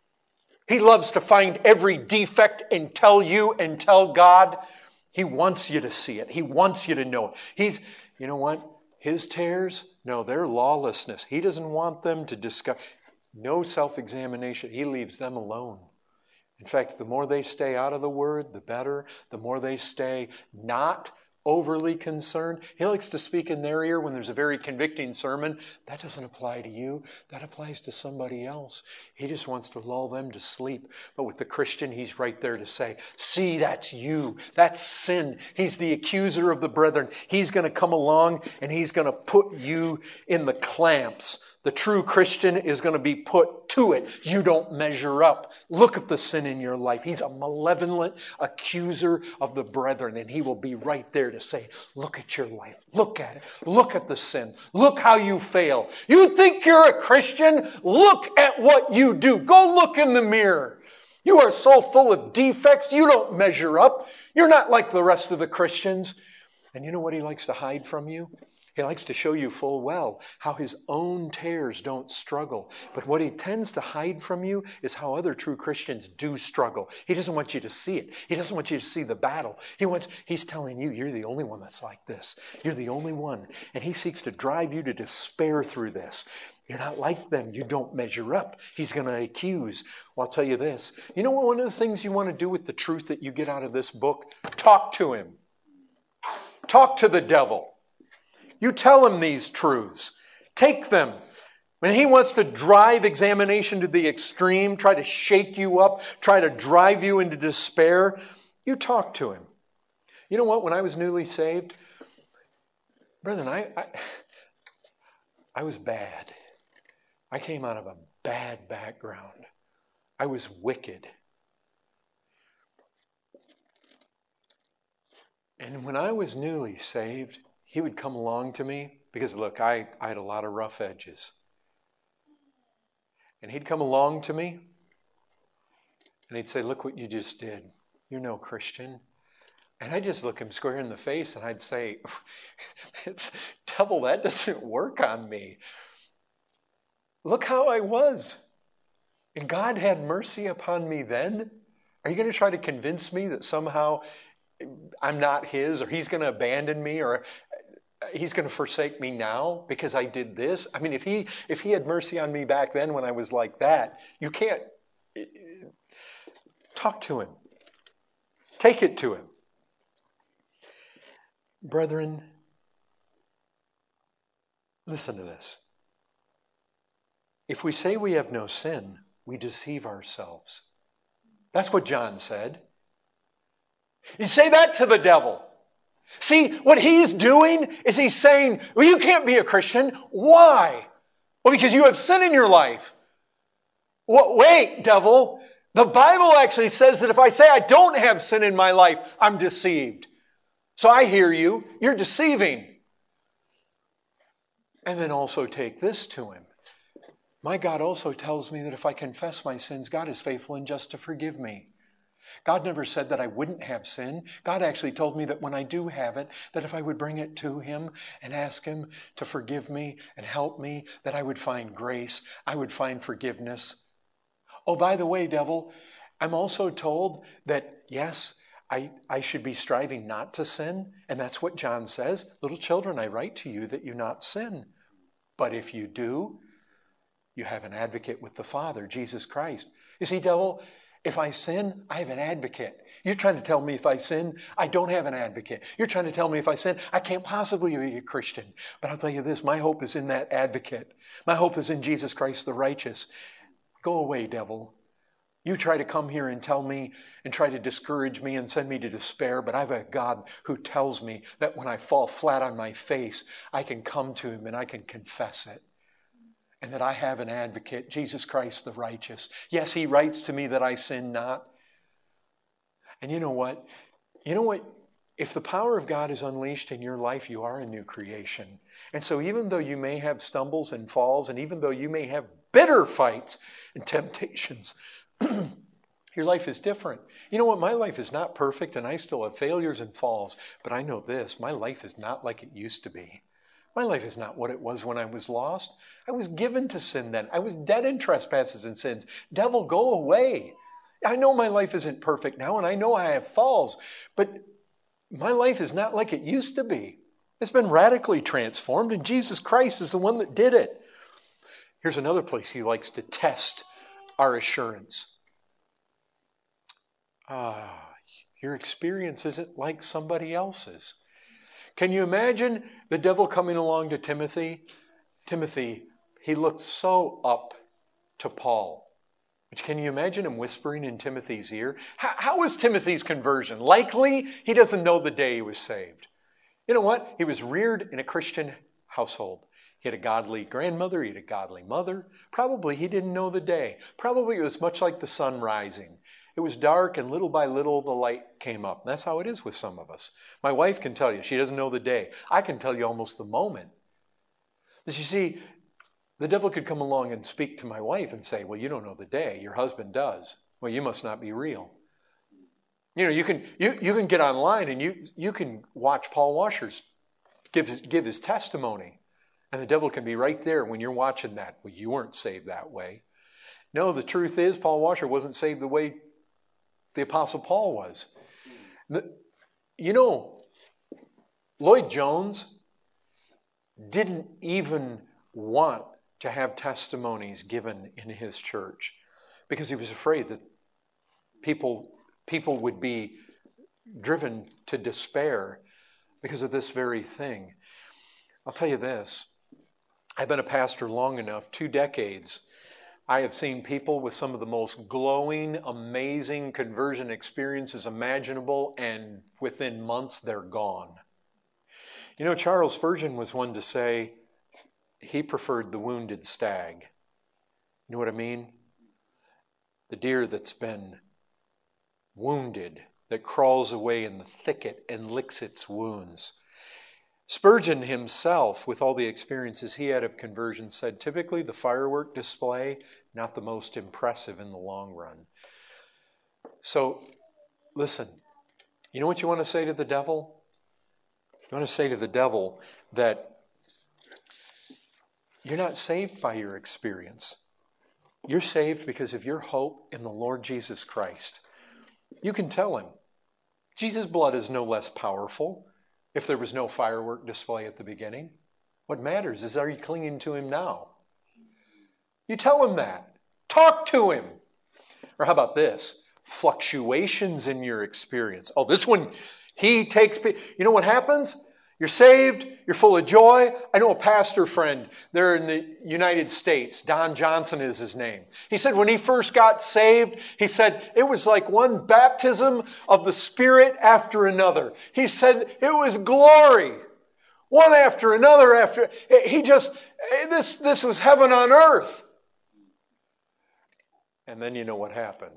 He loves to find every defect and tell you and tell God. He wants you to see it. He wants you to know it. He's, you know what? His tares, no, they're lawlessness. He doesn't want them to discover. No self-examination. He leaves them alone. In fact, the more they stay out of the Word, the better. The more they stay not overly concerned. He likes to speak in their ear when there's a very convicting sermon. That doesn't apply to you. That applies to somebody else. He just wants to lull them to sleep. But with the Christian, he's right there to say, see, that's you. That's sin. He's the accuser of the brethren. He's going to come along and he's going to put you in the clamps. The true Christian is going to be put to it. You don't measure up. Look at the sin in your life. He's a malevolent accuser of the brethren, and he will be right there to say, look at your life. Look at it. Look at the sin. Look how you fail. You think you're a Christian? Look at what you do. Go look in the mirror. You are so full of defects, you don't measure up. You're not like the rest of the Christians. And you know what he likes to hide from you? He likes to show you full well how his own tares don't struggle. But what he tends to hide from you is how other true Christians do struggle. He doesn't want you to see it. He doesn't want you to see the battle. He wants, he's telling you, you're the only one that's like this. You're the only one. And he seeks to drive you to despair through this. You're not like them. You don't measure up. He's going to accuse. Well, I'll tell you this. You know what? One of the things you want to do with the truth that you get out of this book? Talk to him. Talk to the devil. You tell him these truths. Take them. When he wants to drive examination to the extreme, try to shake you up, try to drive you into despair, you talk to him. You know what? When I was newly saved, brethren, I, I, I was bad. I came out of a bad background. I was wicked. And when I was newly saved, he would come along to me because look, I, I had a lot of rough edges. And he'd come along to me and he'd say, look what you just did. You're no Christian. And I'd just look him square in the face and I'd say, it's, devil, that doesn't work on me. Look how I was. And God had mercy upon me then. Are you going to try to convince me that somehow I'm not his, or he's going to abandon me, or he's going to forsake me now because I did this? I mean, if he if he had mercy on me back then when I was like that, you can't talk to him. Take it to him. Brethren, listen to this. If we say we have no sin, we deceive ourselves. That's what John said. You say that to the devil. See, what he's doing is he's saying, well, you can't be a Christian. Why? Well, because you have sin in your life. Well, wait, devil. The Bible actually says that if I say I don't have sin in my life, I'm deceived. So I hear you. You're deceiving. And then also take this to him. My God also tells me that if I confess my sins, God is faithful and just to forgive me. God never said that I wouldn't have sin. God actually told me that when I do have it, that if I would bring it to him and ask him to forgive me and help me, that I would find grace, I would find forgiveness. Oh, by the way, devil, I'm also told that, yes, I, I should be striving not to sin. And that's what John says. Little children, I write to you that you not sin. But if you do, you have an advocate with the Father, Jesus Christ. You see, devil, if I sin, I have an advocate. You're trying to tell me if I sin, I don't have an advocate. You're trying to tell me if I sin, I can't possibly be a Christian. But I'll tell you this, my hope is in that advocate. My hope is in Jesus Christ the righteous. Go away, devil. You try to come here and tell me and try to discourage me and send me to despair, but I have a God who tells me that when I fall flat on my face, I can come to him and I can confess it. And that I have an advocate, Jesus Christ the righteous. Yes, he writes to me that I sin not. And you know what? You know what? If the power of God is unleashed in your life, you are a new creation. And so even though you may have stumbles and falls, and even though you may have bitter fights and temptations, your life is different. You know what? My life is not perfect, and I still have failures and falls. But I know this, my life is not like it used to be. My life is not what it was when I was lost. I was given to sin then. I was dead in trespasses and sins. Devil, go away. I know my life isn't perfect now, and I know I have falls, but my life is not like it used to be. It's been radically transformed, and Jesus Christ is the one that did it. Here's another place he likes to test our assurance. Ah, your experience isn't like somebody else's. Can you imagine the devil coming along to Timothy? Timothy, he looked so up to Paul. But can you imagine him whispering in Timothy's ear? How, how was Timothy's conversion? Likely, he doesn't know the day he was saved. You know what? He was reared in a Christian household. He had a godly grandmother. He had a godly mother. Probably he didn't know the day. Probably it was much like the sun rising. It was dark, and little by little the light came up. And that's how it is with some of us. My wife can tell you. She doesn't know the day. I can tell you almost the moment. But you see, the devil could come along and speak to my wife and say, well, you don't know the day. Your husband does. Well, you must not be real. You know, you can you, you can get online and you, you can watch Paul Washer's give his, give his testimony. And the devil can be right there when you're watching that. Well, you weren't saved that way. No, the truth is Paul Washer wasn't saved the way the Apostle Paul was. The, you know, Lloyd Jones didn't even want to have testimonies given in his church because he was afraid that people, people would be driven to despair because of this very thing. I'll tell you this. I've been a pastor long enough, two decades. I have seen people with some of the most glowing, amazing conversion experiences imaginable, and within months they're gone. You know, Charles Spurgeon was one to say he preferred the wounded stag. You know what I mean? The deer that's been wounded, that crawls away in the thicket and licks its wounds. Spurgeon himself, with all the experiences he had of conversion, said typically the firework display, not the most impressive in the long run. So, listen, you know what you want to say to the devil? You want to say to the devil that you're not saved by your experience. You're saved because of your hope in the Lord Jesus Christ. You can tell him, Jesus' blood is no less powerful if there was no firework display at the beginning. What matters is, are you clinging to him now? You tell him that. Talk to him. Or how about this? Fluctuations in your experience. Oh, this one, he takes... You know what happens? You're saved. You're full of joy. I know a pastor friend there in the United States. Don Johnson is his name. He said when he first got saved, he said it was like one baptism of the Spirit after another. He said it was glory. One after another after... He just... This, this was heaven on earth. And then you know what happened.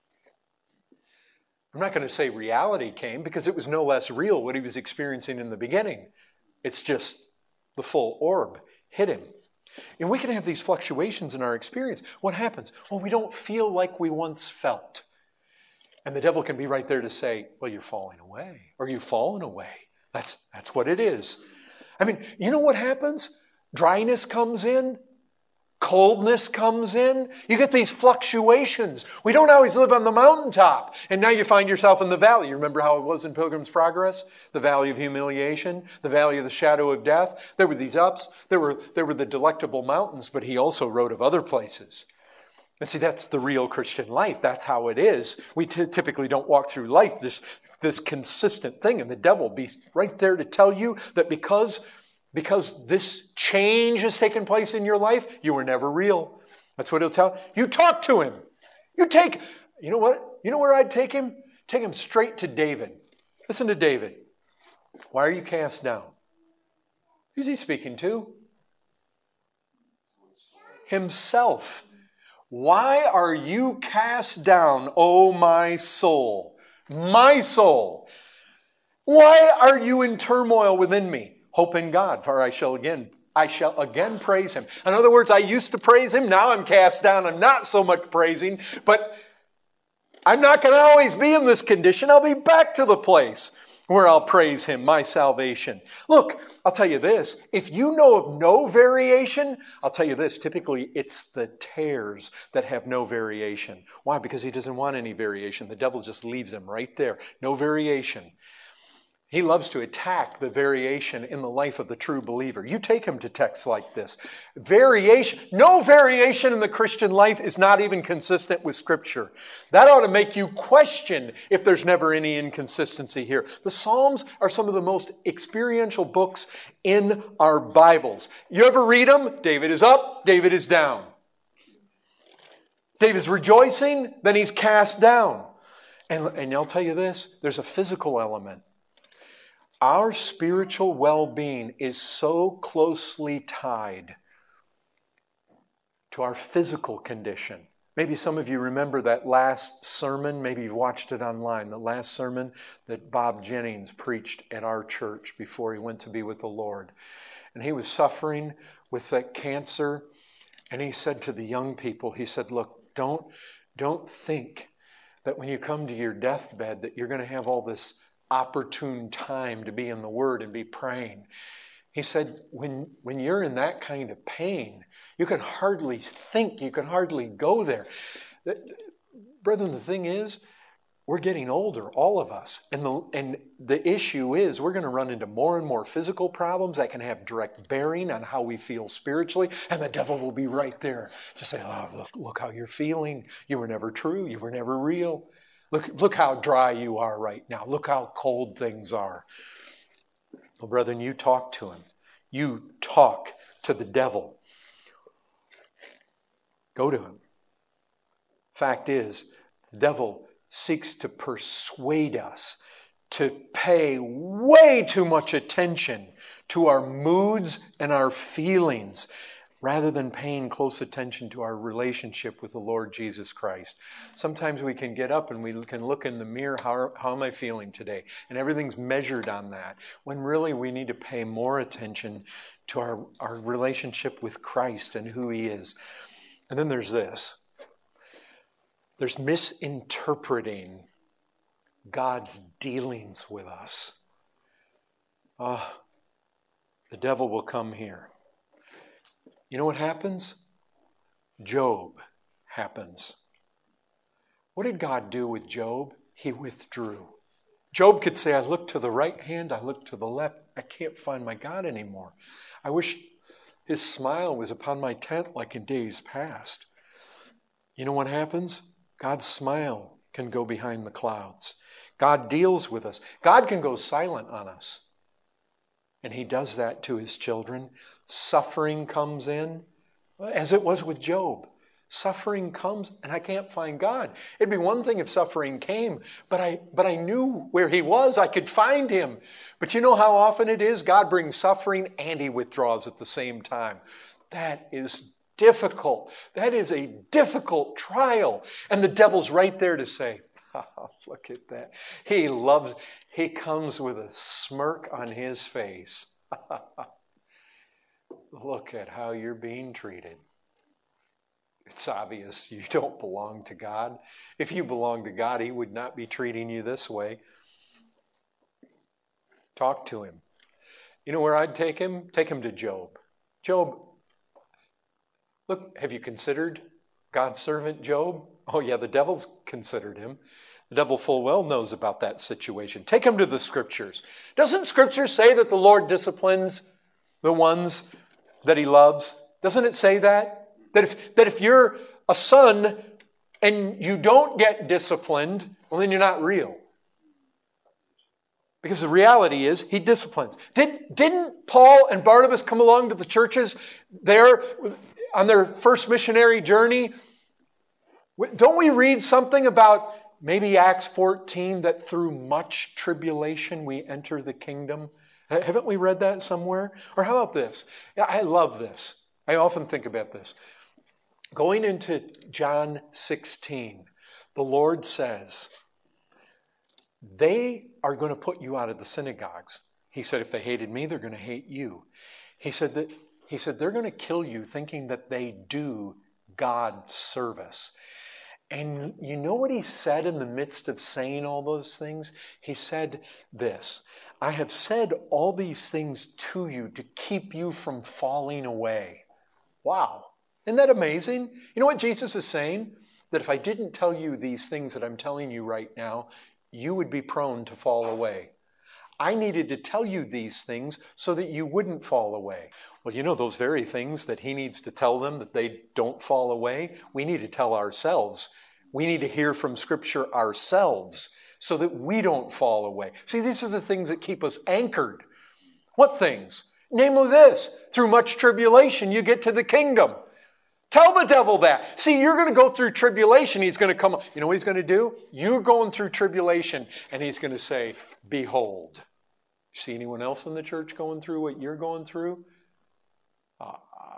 I'm not going to say reality came, because it was no less real what he was experiencing in the beginning. It's just the full orb hit him. And we can have these fluctuations in our experience. What happens? Well, we don't feel like we once felt. And the devil can be right there to say, well, you're falling away, or you've fallen away. That's, that's what it is. I mean, you know what happens? Dryness comes in. Coldness comes in. You get these fluctuations. We don't always live on the mountaintop. And now you find yourself in the valley. You remember how it was in Pilgrim's Progress? The valley of humiliation, the valley of the shadow of death. There were these ups. There were, there were the delectable mountains, but he also wrote of other places. And see, that's the real Christian life. That's how it is. We t- typically don't walk through life this, this consistent thing. And the devil will be right there to tell you that because... Because this change has taken place in your life, you were never real. That's what he'll tell you. Talk to him. You take, you know what? You know where I'd take him? Take him straight to David. Listen to David. Why are you cast down? Who's he speaking to? Himself. Why are you cast down, O my soul? My soul. Why are you in turmoil within me? Hope in God, for I shall again, I shall again praise him. In other words, I used to praise him. Now I'm cast down. I'm not so much praising, but I'm not going to always be in this condition. I'll be back to the place where I'll praise him, my salvation. Look, I'll tell you this. If you know of no variation, I'll tell you this. Typically, it's the tares that have no variation. Why? Because he doesn't want any variation. The devil just leaves them right there. No variation. He loves to attack the variation in the life of the true believer. You take him to texts like this. Variation, no variation in the Christian life is not even consistent with Scripture. That ought to make you question if there's never any inconsistency here. The Psalms are some of the most experiential books in our Bibles. You ever read them? David is up, David is down. David's rejoicing, then he's cast down. And, and I'll tell you this, there's a physical element. Our spiritual well-being is so closely tied to our physical condition. Maybe some of you remember that last sermon. Maybe you've watched it online. The last sermon that Bob Jennings preached at our church before he went to be with the Lord. And he was suffering with that cancer. And he said to the young people, he said, look, don't, don't think that when you come to your deathbed that you're going to have all this opportune time to be in the Word and be praying. He said, when, when you're in that kind of pain, you can hardly think, you can hardly go there. Brethren, the thing is, we're getting older, all of us. And the, and the issue is we're going to run into more and more physical problems that can have direct bearing on how we feel spiritually. And the devil will be right there to say, oh, look, look how you're feeling. You were never true. You were never real. Look, look how dry you are right now. Look how cold things are. Well, brethren, you talk to him. You talk to the devil. Go to him. Fact is, the devil seeks to persuade us to pay way too much attention to our moods and our feelings. rather than paying close attention to our relationship with the Lord Jesus Christ. Sometimes we can get up and we can look in the mirror, how, how am I feeling today? And everything's measured on that, when really we need to pay more attention to our, our relationship with Christ and who He is. And then there's this. There's misinterpreting God's dealings with us. Ah, the devil will come here. You know what happens? Job happens. What did God do with Job? He withdrew. Job could say, I look to the right hand, I look to the left, I can't find my God anymore. I wish His smile was upon my tent like in days past. You know what happens? God's smile can go behind the clouds. God deals with us. God can go silent on us. And He does that to His children. Suffering comes in, as it was with Job. Suffering comes and I can't find God. It'd be one thing if suffering came, but I, but I knew where He was. I could find Him. But you know how often it is? God brings suffering and He withdraws at the same time. That is difficult. That is a difficult trial. And the devil's right there to say, oh, look at that. He loves, he comes with a smirk on his face. Look at how you're being treated. It's obvious you don't belong to God. If you belong to God, He would not be treating you this way. Talk to Him. You know where I'd take him? Take him to Job. Job, look, have you considered God's servant Job? Oh yeah, the devil's considered him. The devil full well knows about that situation. Take him to the Scriptures. Doesn't Scripture say that the Lord disciplines the ones that He loves? Doesn't it say that? That if, that if you're a son and you don't get disciplined, well, then you're not real. Because the reality is, He disciplines. Did, didn't Paul and Barnabas come along to the churches there on their first missionary journey? Don't we read something about maybe Acts fourteen, that through much tribulation we enter the kingdom? Haven't we read that somewhere? Or how about this? I love this. I often think about this. Going into John sixteen, the Lord says, they are going to put you out of the synagogues. He said, if they hated me, they're going to hate you. He said that he said they're going to kill you thinking that they do God's service. And you know what He said in the midst of saying all those things? He said this, I have said all these things to you to keep you from falling away. Wow. Isn't that amazing? You know what Jesus is saying? That if I didn't tell you these things that I'm telling you right now, you would be prone to fall away. I needed to tell you these things so that you wouldn't fall away. Well, you know, those very things that He needs to tell them that they don't fall away, we need to tell ourselves. We need to hear from Scripture ourselves so that we don't fall away. See, these are the things that keep us anchored. What things? Namely this, through much tribulation you get to the kingdom. Tell the devil that. See, you're going to go through tribulation. He's going to come. You know what He's going to do? You're going through tribulation, and He's going to say, behold. See anyone else in the church going through what you're going through? Uh,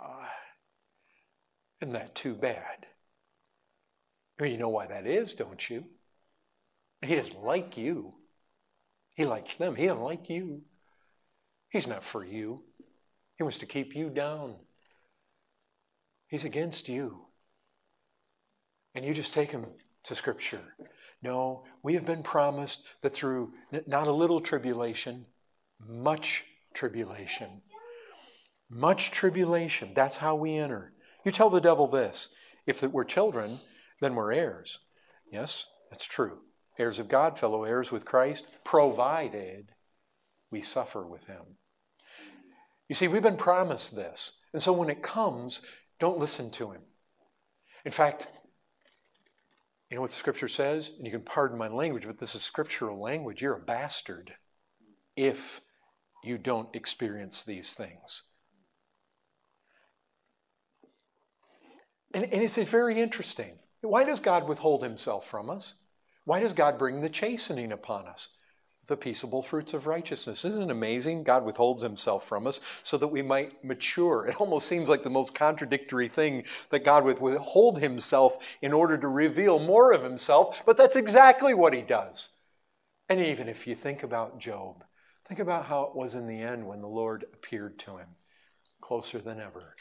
isn't that too bad? Well, you know why that is, don't you? He doesn't like you. He likes them. He doesn't like you. He's not for you. He wants to keep you down. He's against you. And you just take him to Scripture. No, we have been promised that through not a little tribulation, much tribulation. Much tribulation. That's how we enter. You tell the devil this. If we're children, then we're heirs. Yes, that's true. Heirs of God, fellow heirs with Christ, provided we suffer with Him. You see, we've been promised this. And so when it comes, don't listen to him. In fact, you know what the Scripture says? And you can pardon my language, but this is scriptural language. You're a bastard if you don't experience these things. And, and it's very interesting. Why does God withhold Himself from us? Why does God bring the chastening upon us? the peaceable fruits of righteousness. Isn't it amazing? God withholds himself from us so that we might mature. It almost seems like the most contradictory thing, that God would withhold himself in order to reveal more of himself, but that's exactly what he does. And even if you think about Job, think about how it was in the end when the Lord appeared to him, closer than ever.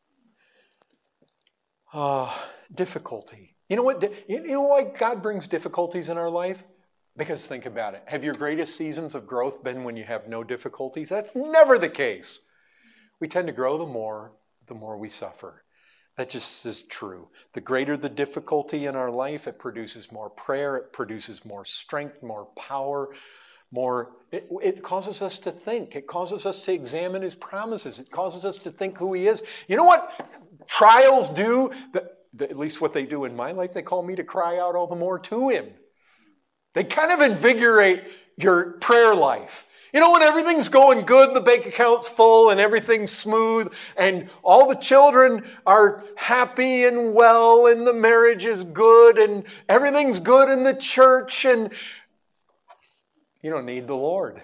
Uh, difficulty. You know what? You know why God brings difficulties in our life? Because think about it. Have your greatest seasons of growth been when you have no difficulties? That's never the case. We tend to grow the more, the more we suffer. That just is true. The greater the difficulty in our life, it produces more prayer, it produces more strength, more power, more. It, it causes us to think. It causes us to examine his promises. It causes us to think who he is. You know what trials do? The, the, at least what they do in my life, they call me to cry out all the more to him. They kind of invigorate your prayer life. You know, when everything's going good, the bank account's full and everything's smooth and all the children are happy and well and the marriage is good and everything's good in the church, and you don't need the Lord.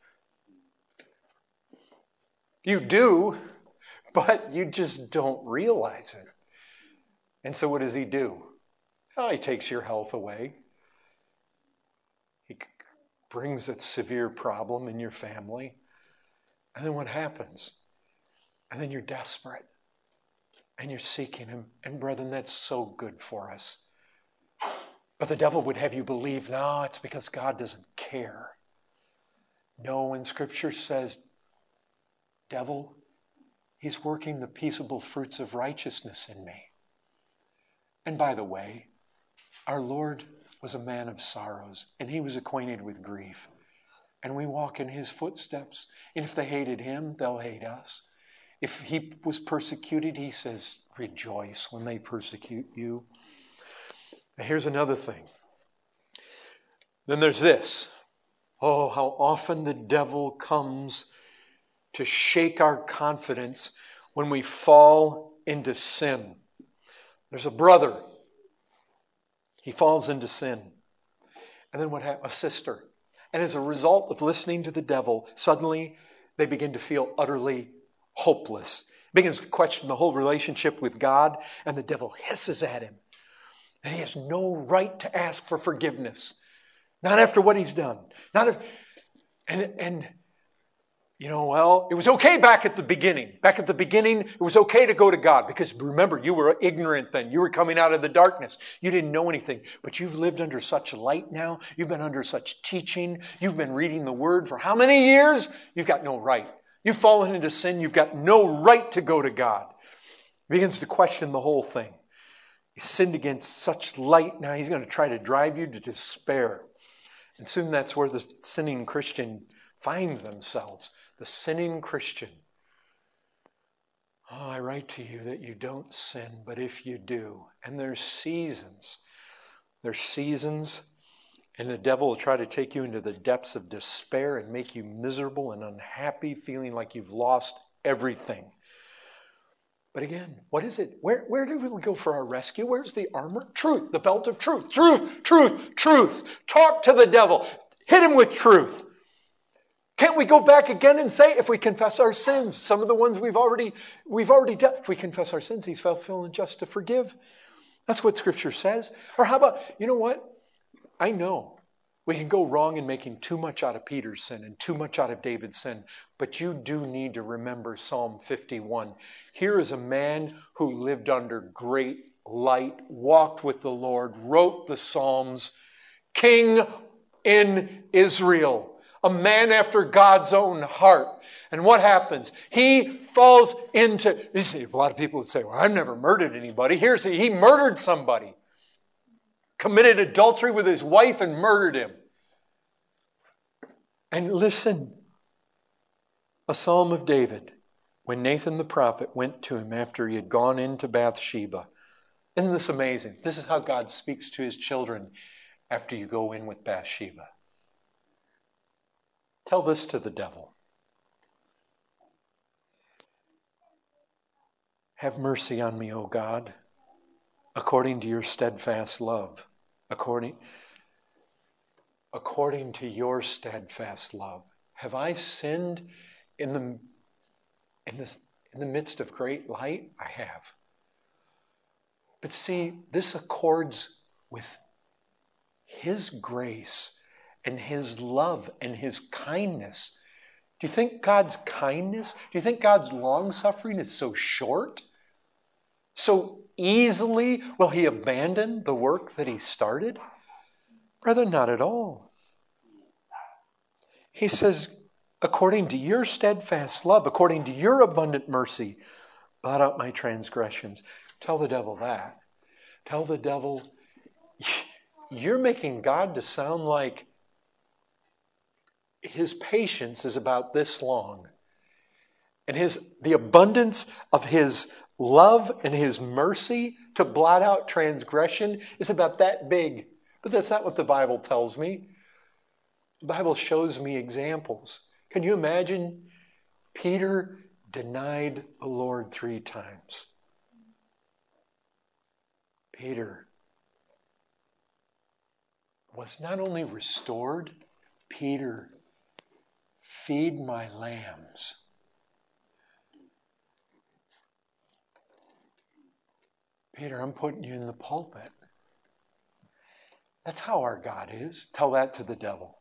You do, but you just don't realize it. And so what does he do? Oh, he takes your health away. He brings a severe problem in your family. And then what happens? And then you're desperate. And you're seeking him. And brethren, that's so good for us. But the devil would have you believe, no, it's because God doesn't care. No, when Scripture says, devil, he's working the peaceable fruits of righteousness in me. And by the way, our Lord was a man of sorrows, and he was acquainted with grief. And we walk in his footsteps. And if they hated him, they'll hate us. If he was persecuted, he says, rejoice when they persecute you. Now, here's another thing. Then there's this. Oh, how often the devil comes to shake our confidence when we fall into sin. There's a brother. He falls into sin. And then what happens? A sister. And as a result of listening to the devil, suddenly they begin to feel utterly hopeless. He begins to question the whole relationship with God, and the devil hisses at him. And he has no right to ask for forgiveness. Not after what he's done. Not if, and, and you know, well, it was okay back at the beginning. Back at the beginning, it was okay to go to God because remember, you were ignorant then. You were coming out of the darkness. You didn't know anything. But you've lived under such light now. You've been under such teaching. You've been reading the Word for how many years? You've got no right. You've fallen into sin. You've got no right to go to God. He begins to question the whole thing. He sinned against such light. Now he's going to try to drive you to despair. And soon that's where the sinning Christian finds themselves. The sinning Christian. Oh, I write to you that you don't sin, but if you do. And there's seasons. There's seasons, and the devil will try to take you into the depths of despair and make you miserable and unhappy, feeling like you've lost everything. But again, what is it? Where, where do we go for our rescue? Where's the armor? Truth, the belt of truth. Truth, truth, truth. Talk to the devil. Hit him with truth. Can't we go back again and say, if we confess our sins, some of the ones we've already we've already done, if we confess our sins, he's faithful and just to forgive. That's what Scripture says. Or how about, you know what? I know we can go wrong in making too much out of Peter's sin and too much out of David's sin, but you do need to remember Psalm fifty-one. Here is a man who lived under great light, walked with the Lord, wrote the Psalms, king in Israel. A man after God's own heart. And what happens? He falls into... You see, a lot of people would say, well, I've never murdered anybody. Here's he, he murdered somebody. Committed adultery with his wife and murdered him. And listen. A Psalm of David. When Nathan the prophet went to him after he had gone into Bathsheba. Isn't this amazing? This is how God speaks to his children after you go in with Bathsheba. Tell this to the devil. Have mercy on me, O God, according to your steadfast love. According, according to your steadfast love. Have I sinned in the, in this, in the midst of great light? I have. But see, this accords with His grace and His love and His kindness. Do you think God's kindness, do you think God's long-suffering is so short? So easily will He abandon the work that He started? Brother, not at all. He says, according to your steadfast love, according to your abundant mercy, blot out my transgressions. Tell the devil that. Tell the devil, you're making God to sound like His patience is about this long. And his the abundance of His love and His mercy to blot out transgression is about that big. But that's not what the Bible tells me. The Bible shows me examples. Can you imagine? Peter denied the Lord three times. Peter was not only restored, Peter, feed my lambs. Peter, I'm putting you in the pulpit. That's how our God is. Tell that to the devil.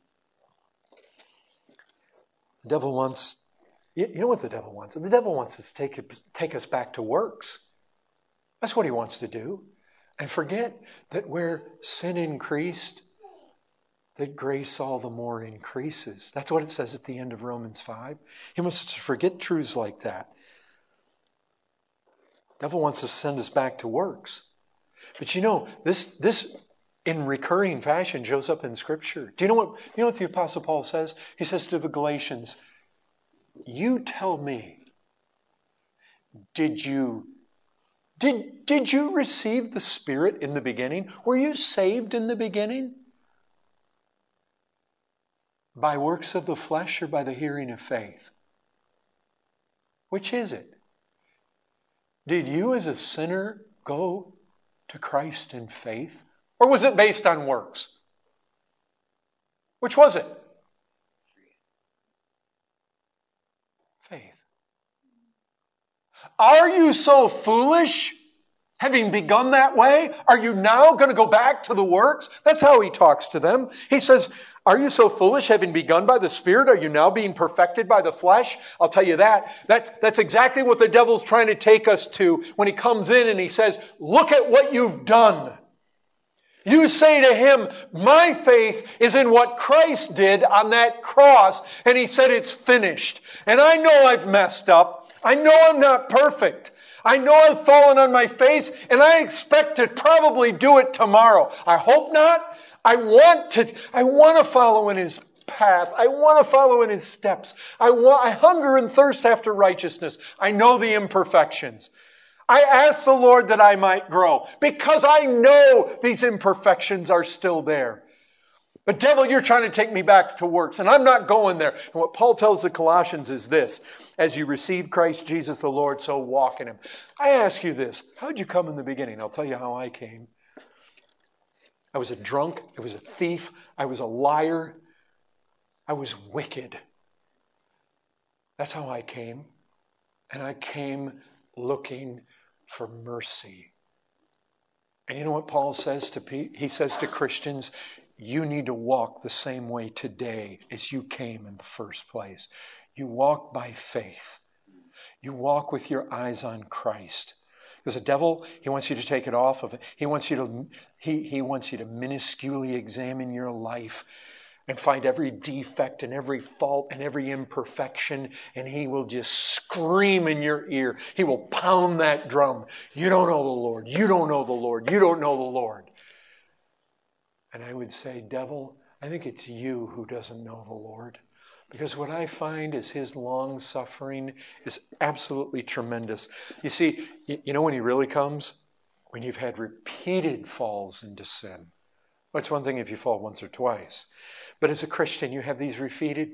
The devil wants, you know what the devil wants? The devil wants us to take, take us back to works. That's what he wants to do. And forget that where sin increased, that grace all the more increases. That's what it says at the end of Romans five. He wants us to forget truths like that. The devil wants to send us back to works. But you know, this, this in recurring fashion shows up in Scripture. Do you know what, you know what the Apostle Paul says? He says to the Galatians, you tell me, did you Did, did you receive the Spirit in the beginning? Were you saved in the beginning? By works of the flesh or by the hearing of faith? Which is it? Did you as a sinner go to Christ in faith? Or was it based on works? Which was it? Faith. Are you so foolish, having begun that way? Are you now going to go back to the works? That's how he talks to them. He says, are you so foolish, having begun by the Spirit? Are you now being perfected by the flesh? I'll tell you that. That's, that's exactly what the devil's trying to take us to when he comes in and he says, look at what you've done. You say to him, my faith is in what Christ did on that cross. And he said, it's finished. And I know I've messed up. I know I'm not perfect. I know I've fallen on my face, and I expect to probably do it tomorrow. I hope not. I want to, I want to follow in His path. I want to follow in His steps. I want, I hunger and thirst after righteousness. I know the imperfections. I ask the Lord that I might grow because I know these imperfections are still there. But devil, you're trying to take me back to works, and I'm not going there. And what Paul tells the Colossians is this: as you receive Christ Jesus the Lord, so walk in Him. I ask you this: how'd you come in the beginning? I'll tell you how I came. I was a drunk. I was a thief. I was a liar. I was wicked. That's how I came. And I came looking for mercy. And you know what Paul says to Pete? He says to Christians, you need to walk the same way today as you came in the first place. You walk by faith. You walk with your eyes on Christ. Because the devil, he wants you to take it off of it. He wants you to, he, he wants you to minusculely examine your life and find every defect and every fault and every imperfection, and he will just scream in your ear. He will pound that drum. You don't know the Lord. You don't know the Lord. You don't know the Lord. And I would say, devil, I think it's you who doesn't know the Lord. Because what I find is His long suffering is absolutely tremendous. You see, you know when He really comes? When you've had repeated falls into sin. Well, it's one thing if you fall once or twice. But as a Christian, you have these repeated.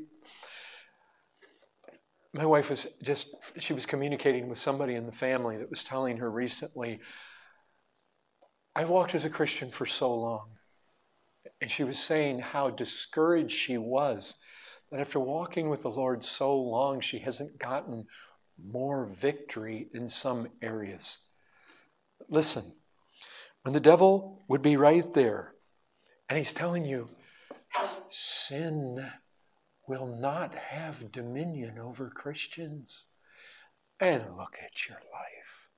My wife was just, she was communicating with somebody in the family that was telling her recently, I've walked as a Christian for so long. And she was saying how discouraged she was that after walking with the Lord so long, she hasn't gotten more victory in some areas. Listen, when the devil would be right there, and he's telling you, sin will not have dominion over Christians. And look at your life.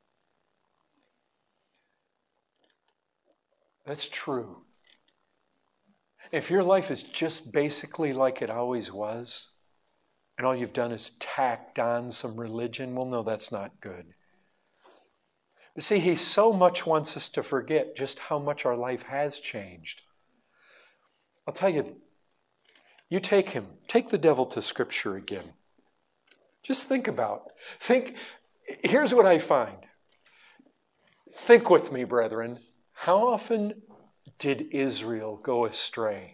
That's true. If your life is just basically like it always was, and all you've done is tacked on some religion, well, no, that's not good. But see, he so much wants us to forget just how much our life has changed. I'll tell you, you take him, take the devil to Scripture again. Just think about it. Think, here's what I find. Think with me, brethren. How often did Israel go astray?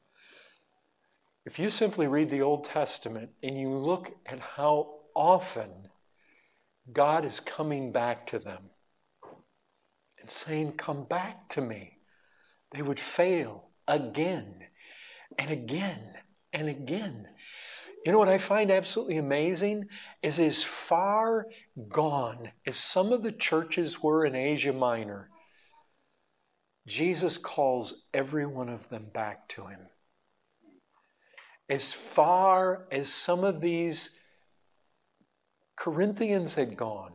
If you simply read the Old Testament and you look at how often God is coming back to them and saying, come back to me, they would fail again and again and again. You know what I find absolutely amazing is as far gone as some of the churches were in Asia Minor, Jesus calls every one of them back to him. As far as some of these Corinthians had gone,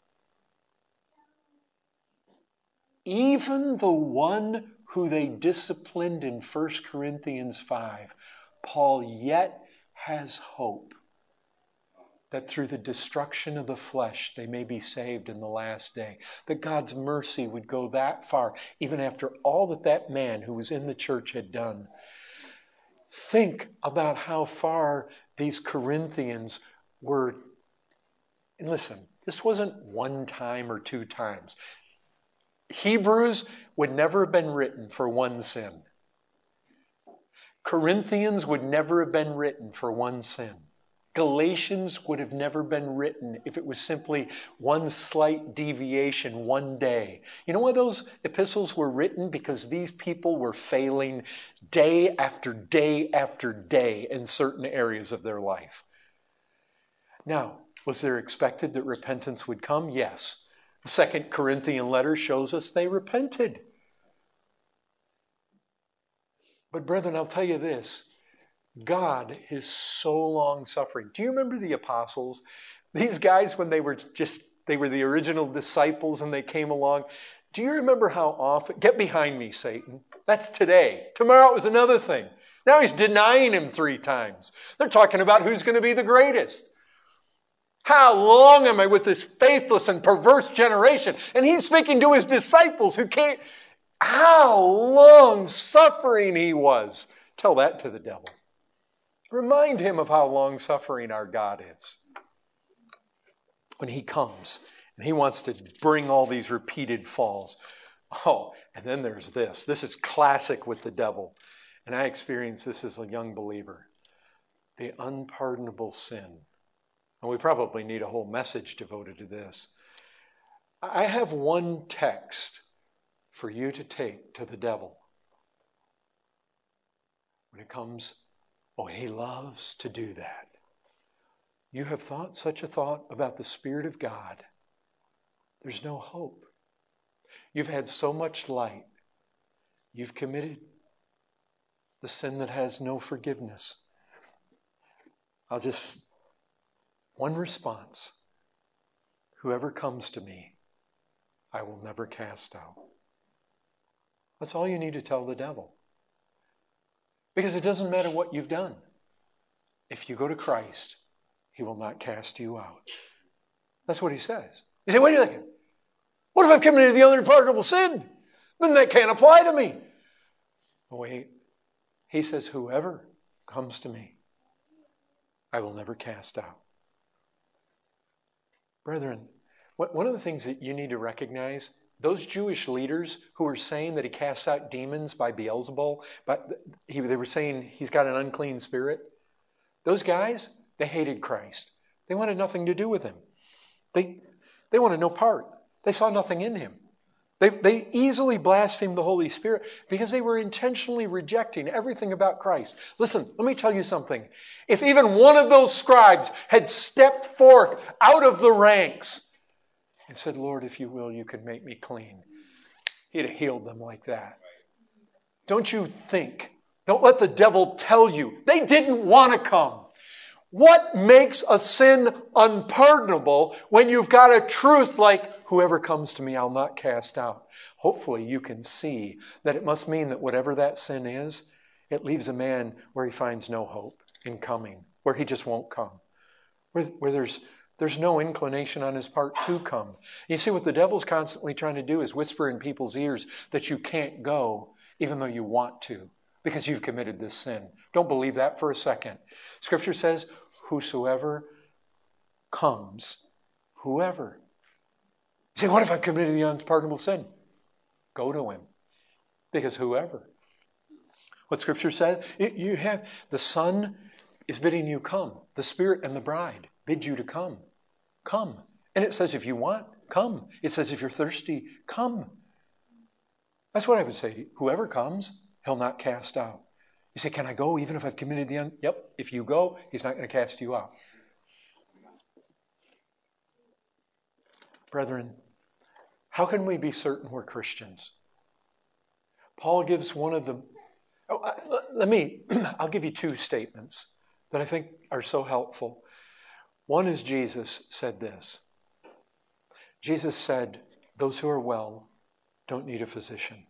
even the one who they disciplined in First Corinthians five, Paul yet has hope that through the destruction of the flesh they may be saved in the last day. That God's mercy would go that far, even after all that that man who was in the church had done. Think about how far these Corinthians were. And listen, this wasn't one time or two times. Hebrews would never have been written for one sin. Corinthians would never have been written for one sin. Galatians would have never been written if it was simply one slight deviation one day. You know why those epistles were written? Because these people were failing day after day after day in certain areas of their life. Now, was there expected that repentance would come? Yes. The Second Corinthian letter shows us they repented. But brethren, I'll tell you this. God is so long-suffering. Do you remember the apostles? These guys, when they were just, they were the original disciples and they came along. Do you remember how often, get behind me, Satan. That's today. Tomorrow it was another thing. Now he's denying him three times. They're talking about who's going to be the greatest. How long am I with this faithless and perverse generation? And he's speaking to his disciples who can't, how long-suffering he was. Tell that to the devil. Remind him of how long-suffering our God is. When he comes and he wants to bring all these repeated falls. Oh, and then there's this. This is classic with the devil. And I experienced this as a young believer. The unpardonable sin. And we probably need a whole message devoted to this. I have one text for you to take to the devil. When it comes, oh, he loves to do that. You have thought such a thought about the Spirit of God. There's no hope. You've had so much light. You've committed the sin that has no forgiveness. I'll just, one response. Whoever comes to me, I will never cast out. That's all you need to tell the devil. Because it doesn't matter what you've done. If you go to Christ, he will not cast you out. That's what he says. You say, wait a second. What if I've committed the unpardonable sin? Then that can't apply to me. Wait. He says, whoever comes to me, I will never cast out. Brethren, one of the things that you need to recognize, those Jewish leaders who were saying that he casts out demons by Beelzebul, but he, they were saying he's got an unclean spirit. Those guys, they hated Christ. They wanted nothing to do with him. They, they wanted no part. They saw nothing in him. They, they easily blasphemed the Holy Spirit because they were intentionally rejecting everything about Christ. Listen, let me tell you something. If even one of those scribes had stepped forth out of the ranks and said, Lord, if you will, you can make me clean, he'd have healed them like that. Don't you think? Don't let the devil tell you. They didn't want to come. What makes a sin unpardonable when you've got a truth like, whoever comes to me, I'll not cast out? Hopefully you can see that it must mean that whatever that sin is, it leaves a man where he finds no hope in coming, where he just won't come, where, where there's, there's no inclination on his part to come. You see, what the devil's constantly trying to do is whisper in people's ears that you can't go even though you want to, because you've committed this sin. Don't believe that for a second. Scripture says, whosoever comes, whoever. You say, what if I've committed the unpardonable sin? Go to him. Because whoever. What Scripture says, you have, the Son is bidding you come. The Spirit and the bride bid you to come. Come. And it says if you want, come. It says if you're thirsty, come. That's what I would say. Whoever comes, he'll not cast out. You say, can I go even if I've committed the un... Yep, if you go, he's not going to cast you out. Brethren, how can we be certain we're Christians? Paul gives one of the... Oh, let me... I'll give you two statements that I think are so helpful. One is Jesus said this. Jesus said, those who are well don't need a physician.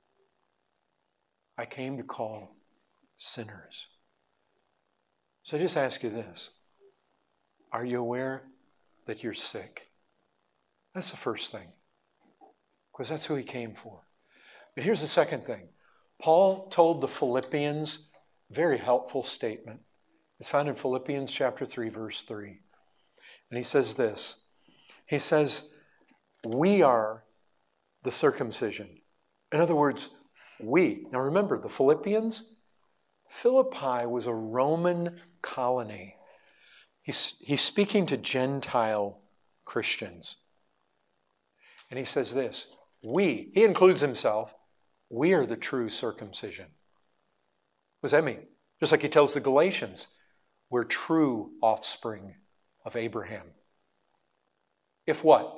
I came to call sinners. So I just ask you this. Are you aware that you're sick? That's the first thing. Because that's who he came for. But here's the second thing. Paul told the Philippians a very helpful statement. It's found in Philippians chapter three, verse three. And he says this. He says, we are the circumcision. In other words, we. Now remember, the Philippians, Philippi was a Roman colony. He's, he's speaking to Gentile Christians. And he says this, we, he includes himself, we are the true circumcision. What does that mean? Just like he tells the Galatians, we're true offspring of Abraham. If what?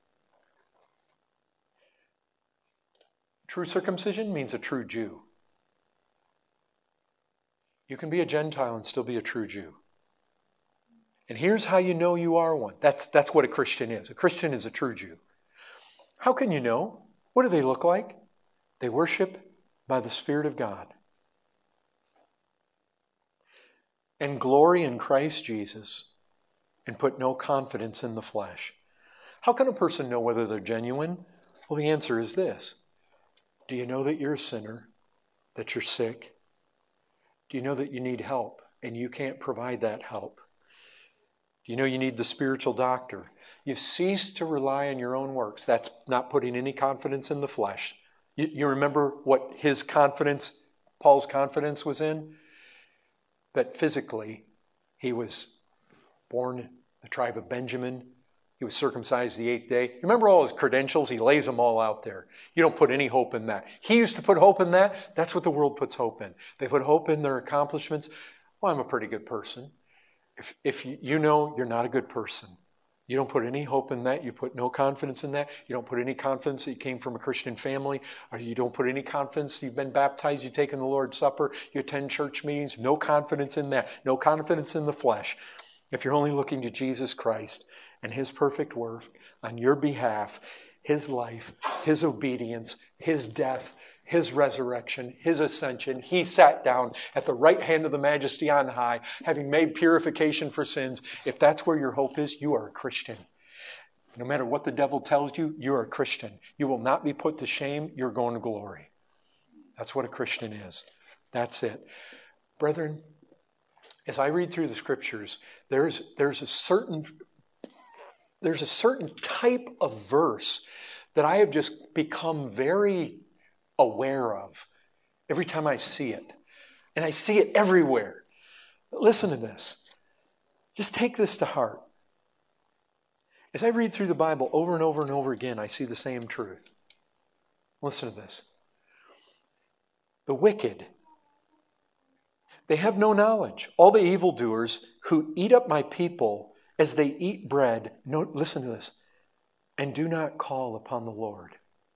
True circumcision means a true Jew. You can be a Gentile and still be a true Jew. And here's how you know you are one. That's, that's what a Christian is. A Christian is a true Jew. How can you know? What do they look like? They worship by the Spirit of God. And glory in Christ Jesus and put no confidence in the flesh. How can a person know whether they're genuine? Well, the answer is this. Do you know that you're a sinner? That you're sick? Do you know that you need help and you can't provide that help? Do you know you need the spiritual doctor? You've ceased to rely on your own works. That's not putting any confidence in the flesh. You, you remember what his confidence, Paul's confidence was in? That physically he was born in the tribe of Benjamin. He was circumcised the eighth day. Remember all his credentials? He lays them all out there. You don't put any hope in that. He used to put hope in that. That's what the world puts hope in. They put hope in their accomplishments. Well, I'm a pretty good person. If, if you, you know you're not a good person, you don't put any hope in that. You put no confidence in that. You don't put any confidence that you came from a Christian family. Or you don't put any confidence you've been baptized, you've taken the Lord's Supper, you attend church meetings. No confidence in that. No confidence in the flesh. If you're only looking to Jesus Christ and His perfect work on your behalf, His life, His obedience, His death, His resurrection, His ascension, He sat down at the right hand of the Majesty on high, having made purification for sins. If that's where your hope is, you are a Christian. No matter what the devil tells you, you are a Christian. You will not be put to shame. You're going to glory. That's what a Christian is. That's it. Brethren, as I read through the Scriptures, there's, there's a certain, there's a certain type of verse that I have just become very aware of every time I see it. And I see it everywhere. But listen to this. Just take this to heart. As I read through the Bible over and over and over again, I see the same truth. Listen to this. The wicked, they have no knowledge. All the evildoers who eat up my people as they eat bread, no, listen to this, and do not call upon the Lord.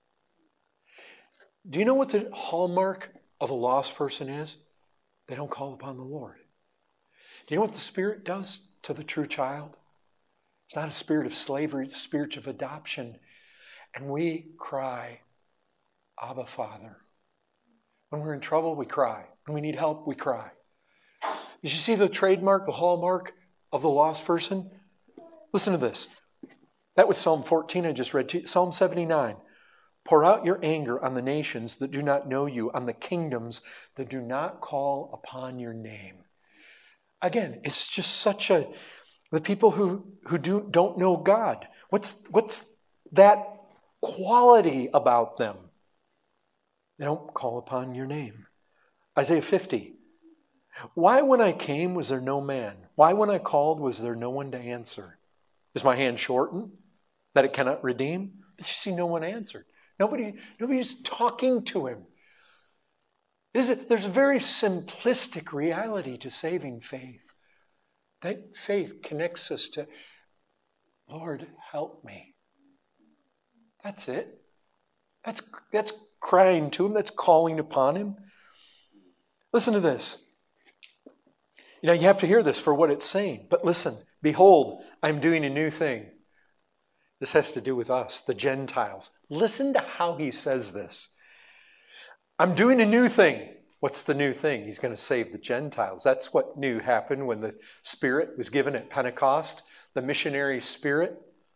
Do you know what the hallmark of a lost person is? They don't call upon the Lord. Do you know what the Spirit does to the true child? It's not a spirit of slavery, it's a spirit of adoption. And we cry, Abba, Father. When we're in trouble, we cry. When we need help, we cry. Did you see the trademark, the hallmark of the lost person? Listen to this. That was Psalm fourteen I just read to you. Psalm seventy-nine. Pour out your anger on the nations that do not know you, on the kingdoms that do not call upon your name. Again, it's just such a, the people who, who do, don't know God. What's, what's that quality about them? They don't call upon your name. Isaiah fifty. Why when I came was there no man? Why when I called was there no one to answer? Is my hand shortened that it cannot redeem? But you see, no one answered. Nobody, nobody's talking to him. Is it, there's a very simplistic reality to saving faith. That faith connects us to, Lord, help me. That's it. That's, that's crying to him. That's calling upon him. Listen to this. You know, you have to hear this for what it's saying. But listen, behold, I'm doing a new thing. This has to do with us, the Gentiles. Listen to how he says this. I'm doing a new thing. What's the new thing? He's going to save the Gentiles. That's what new happened when the Spirit was given at Pentecost, the missionary spirit.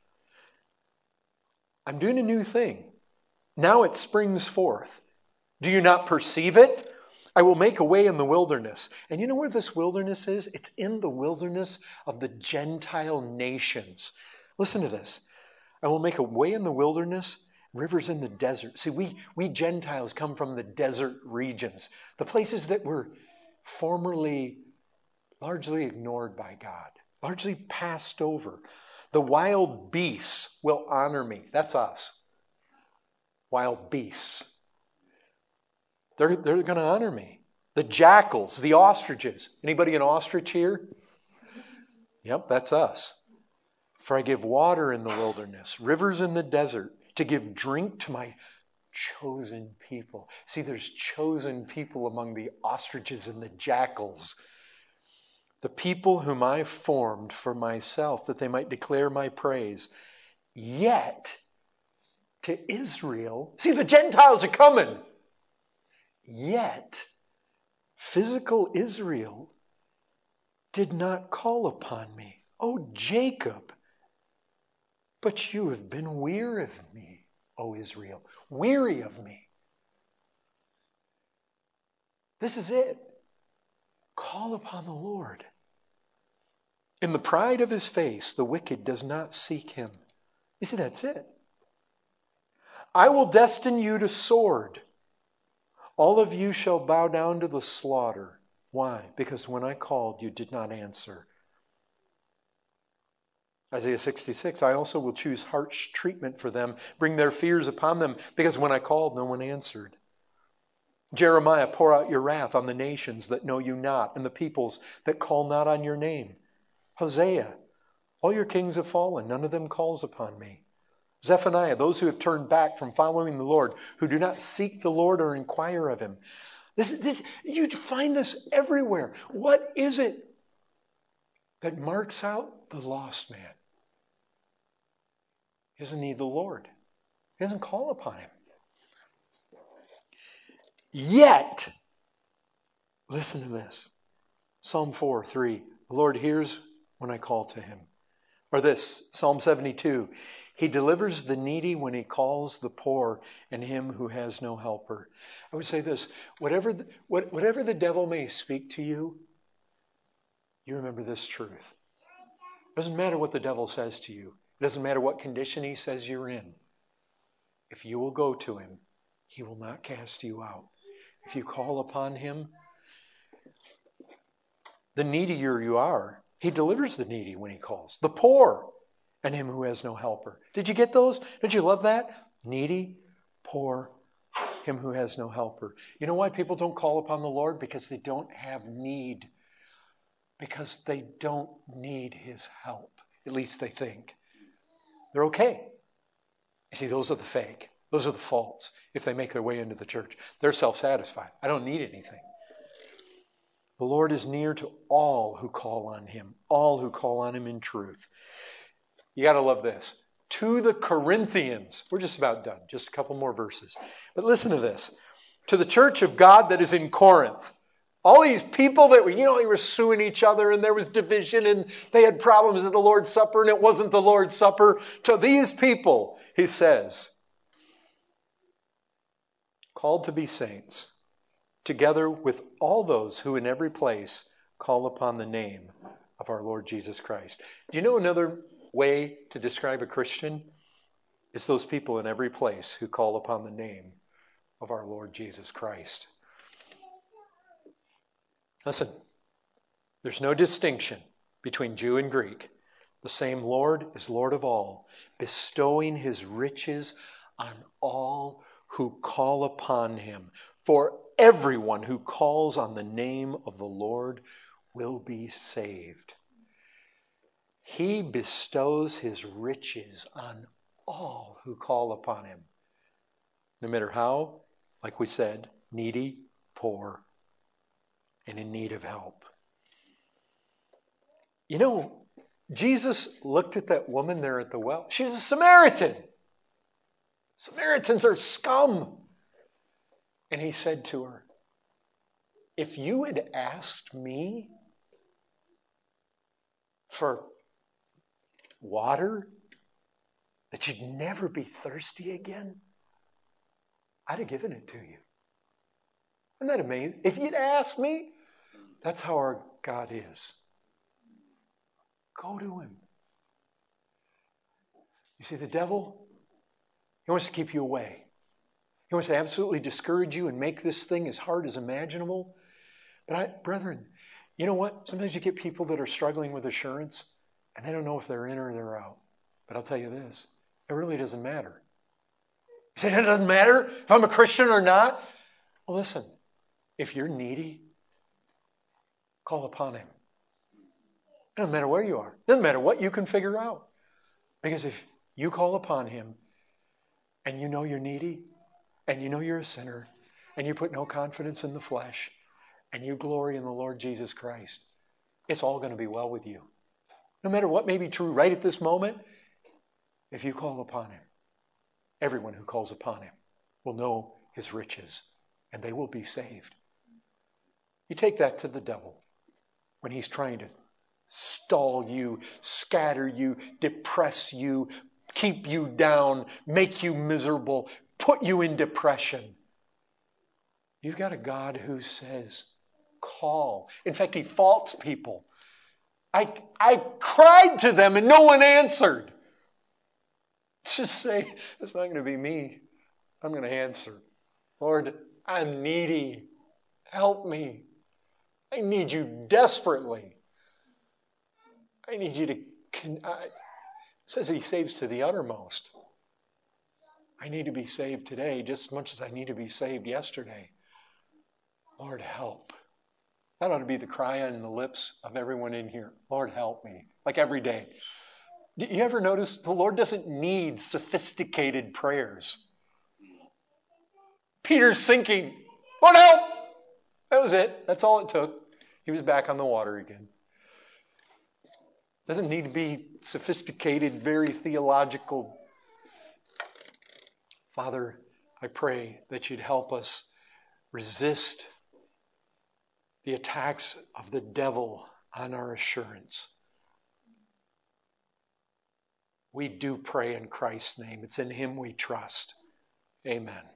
I'm doing a new thing. Now it springs forth. Do you not perceive it? I will make a way in the wilderness. And you know where this wilderness is? It's in the wilderness of the Gentile nations. Listen to this. I will make a way in the wilderness, rivers in the desert. See, we, we Gentiles come from the desert regions, the places that were formerly largely ignored by God, largely passed over. The wild beasts will honor me. That's us. Wild beasts. They're, they're going to honor me. The jackals, the ostriches. Anybody an ostrich here? Yep, that's us. For I give water in the wilderness, rivers in the desert, to give drink to my chosen people. See, there's chosen people among the ostriches and the jackals. The people whom I formed for myself, that they might declare my praise. Yet, to Israel, see, the Gentiles are coming. Yet, physical Israel did not call upon me. O Jacob, but you have been weary of me, O Israel, weary of me. This is it. Call upon the Lord. In the pride of his face, the wicked does not seek him. You see, that's it. I will destine you to sword. All of you shall bow down to the slaughter. Why? Because when I called, you did not answer. Isaiah sixty-six, I also will choose harsh treatment for them, bring their fears upon them, because when I called, no one answered. Jeremiah, pour out your wrath on the nations that know you not, and the peoples that call not on your name. Hosea, all your kings have fallen, none of them calls upon me. Zephaniah, those who have turned back from following the Lord, who do not seek the Lord or inquire of him. This, this, you'd find this everywhere. What is it that marks out the lost man? He doesn't need the Lord. He doesn't call upon him. Yet, listen to this. Psalm four, three. The Lord hears when I call to him. Or this, Psalm seventy-two. He delivers the needy when he calls the poor and him who has no helper. I would say this, whatever the, what, whatever the devil may speak to you, you remember this truth. It doesn't matter what the devil says to you. It doesn't matter what condition he says you're in. If you will go to him, he will not cast you out. If you call upon him, the needier you are, he delivers the needy when he calls. The poor and him who has no helper. Did you get those? Did you love that? Needy, poor, him who has no helper. You know why people don't call upon the Lord? Because they don't have need. Because they don't need his help. At least they think. They're okay. You see, those are the fake. Those are the false. If they make their way into the church, they're self-satisfied. I don't need anything. The Lord is near to all who call on him, all who call on him in truth. You got to love this. To the Corinthians, we're just about done, just a couple more verses. But listen to this. To the church of God that is in Corinth. All these people that were, you know, they were suing each other and there was division and they had problems at the Lord's Supper and it wasn't the Lord's Supper. To these people, he says, called to be saints, together with all those who in every place call upon the name of our Lord Jesus Christ. Do you know another way to describe a Christian? It's those people in every place who call upon the name of our Lord Jesus Christ. Listen, there's no distinction between Jew and Greek. The same Lord is Lord of all, bestowing his riches on all who call upon him. For everyone who calls on the name of the Lord will be saved. He bestows his riches on all who call upon him. No matter how, like we said, needy, poor, and in need of help. You know, Jesus looked at that woman there at the well. She was a Samaritan. Samaritans are scum. And he said to her, if you had asked me for water, that you'd never be thirsty again, I'd have given it to you. Isn't that amazing? If you'd asked me, that's how our God is. Go to him. You see, the devil, he wants to keep you away. He wants to absolutely discourage you and make this thing as hard as imaginable. But I, brethren, you know what? Sometimes you get people that are struggling with assurance and they don't know if they're in or they're out. But I'll tell you this, it really doesn't matter. You say, it doesn't matter if I'm a Christian or not? Well, listen, if you're needy, call upon him. It doesn't matter where you are. It doesn't matter what you can figure out. Because if you call upon him and you know you're needy and you know you're a sinner and you put no confidence in the flesh and you glory in the Lord Jesus Christ, it's all going to be well with you. No matter what may be true right at this moment, if you call upon him, everyone who calls upon him will know his riches and they will be saved. You take that to the devil when he's trying to stall you, scatter you, depress you, keep you down, make you miserable, put you in depression. You've got a God who says, call. In fact, he faults people. I, I cried to them and no one answered. Just say, it's not going to be me. I'm going to answer. Lord, I'm needy. Help me. I need you desperately. I need you to, I, it says he saves to the uttermost. I need to be saved today just as much as I need to be saved yesterday. Lord, help. That ought to be the cry on the lips of everyone in here. Lord, help me. Like every day. Do you ever notice the Lord doesn't need sophisticated prayers? Peter's sinking. Lord, help! That was it. That's all it took. He was back on the water again. Doesn't need to be sophisticated, very theological. Father, I pray that you'd help us resist the attacks of the devil on our assurance. We do pray in Christ's name. It's in him we trust. Amen.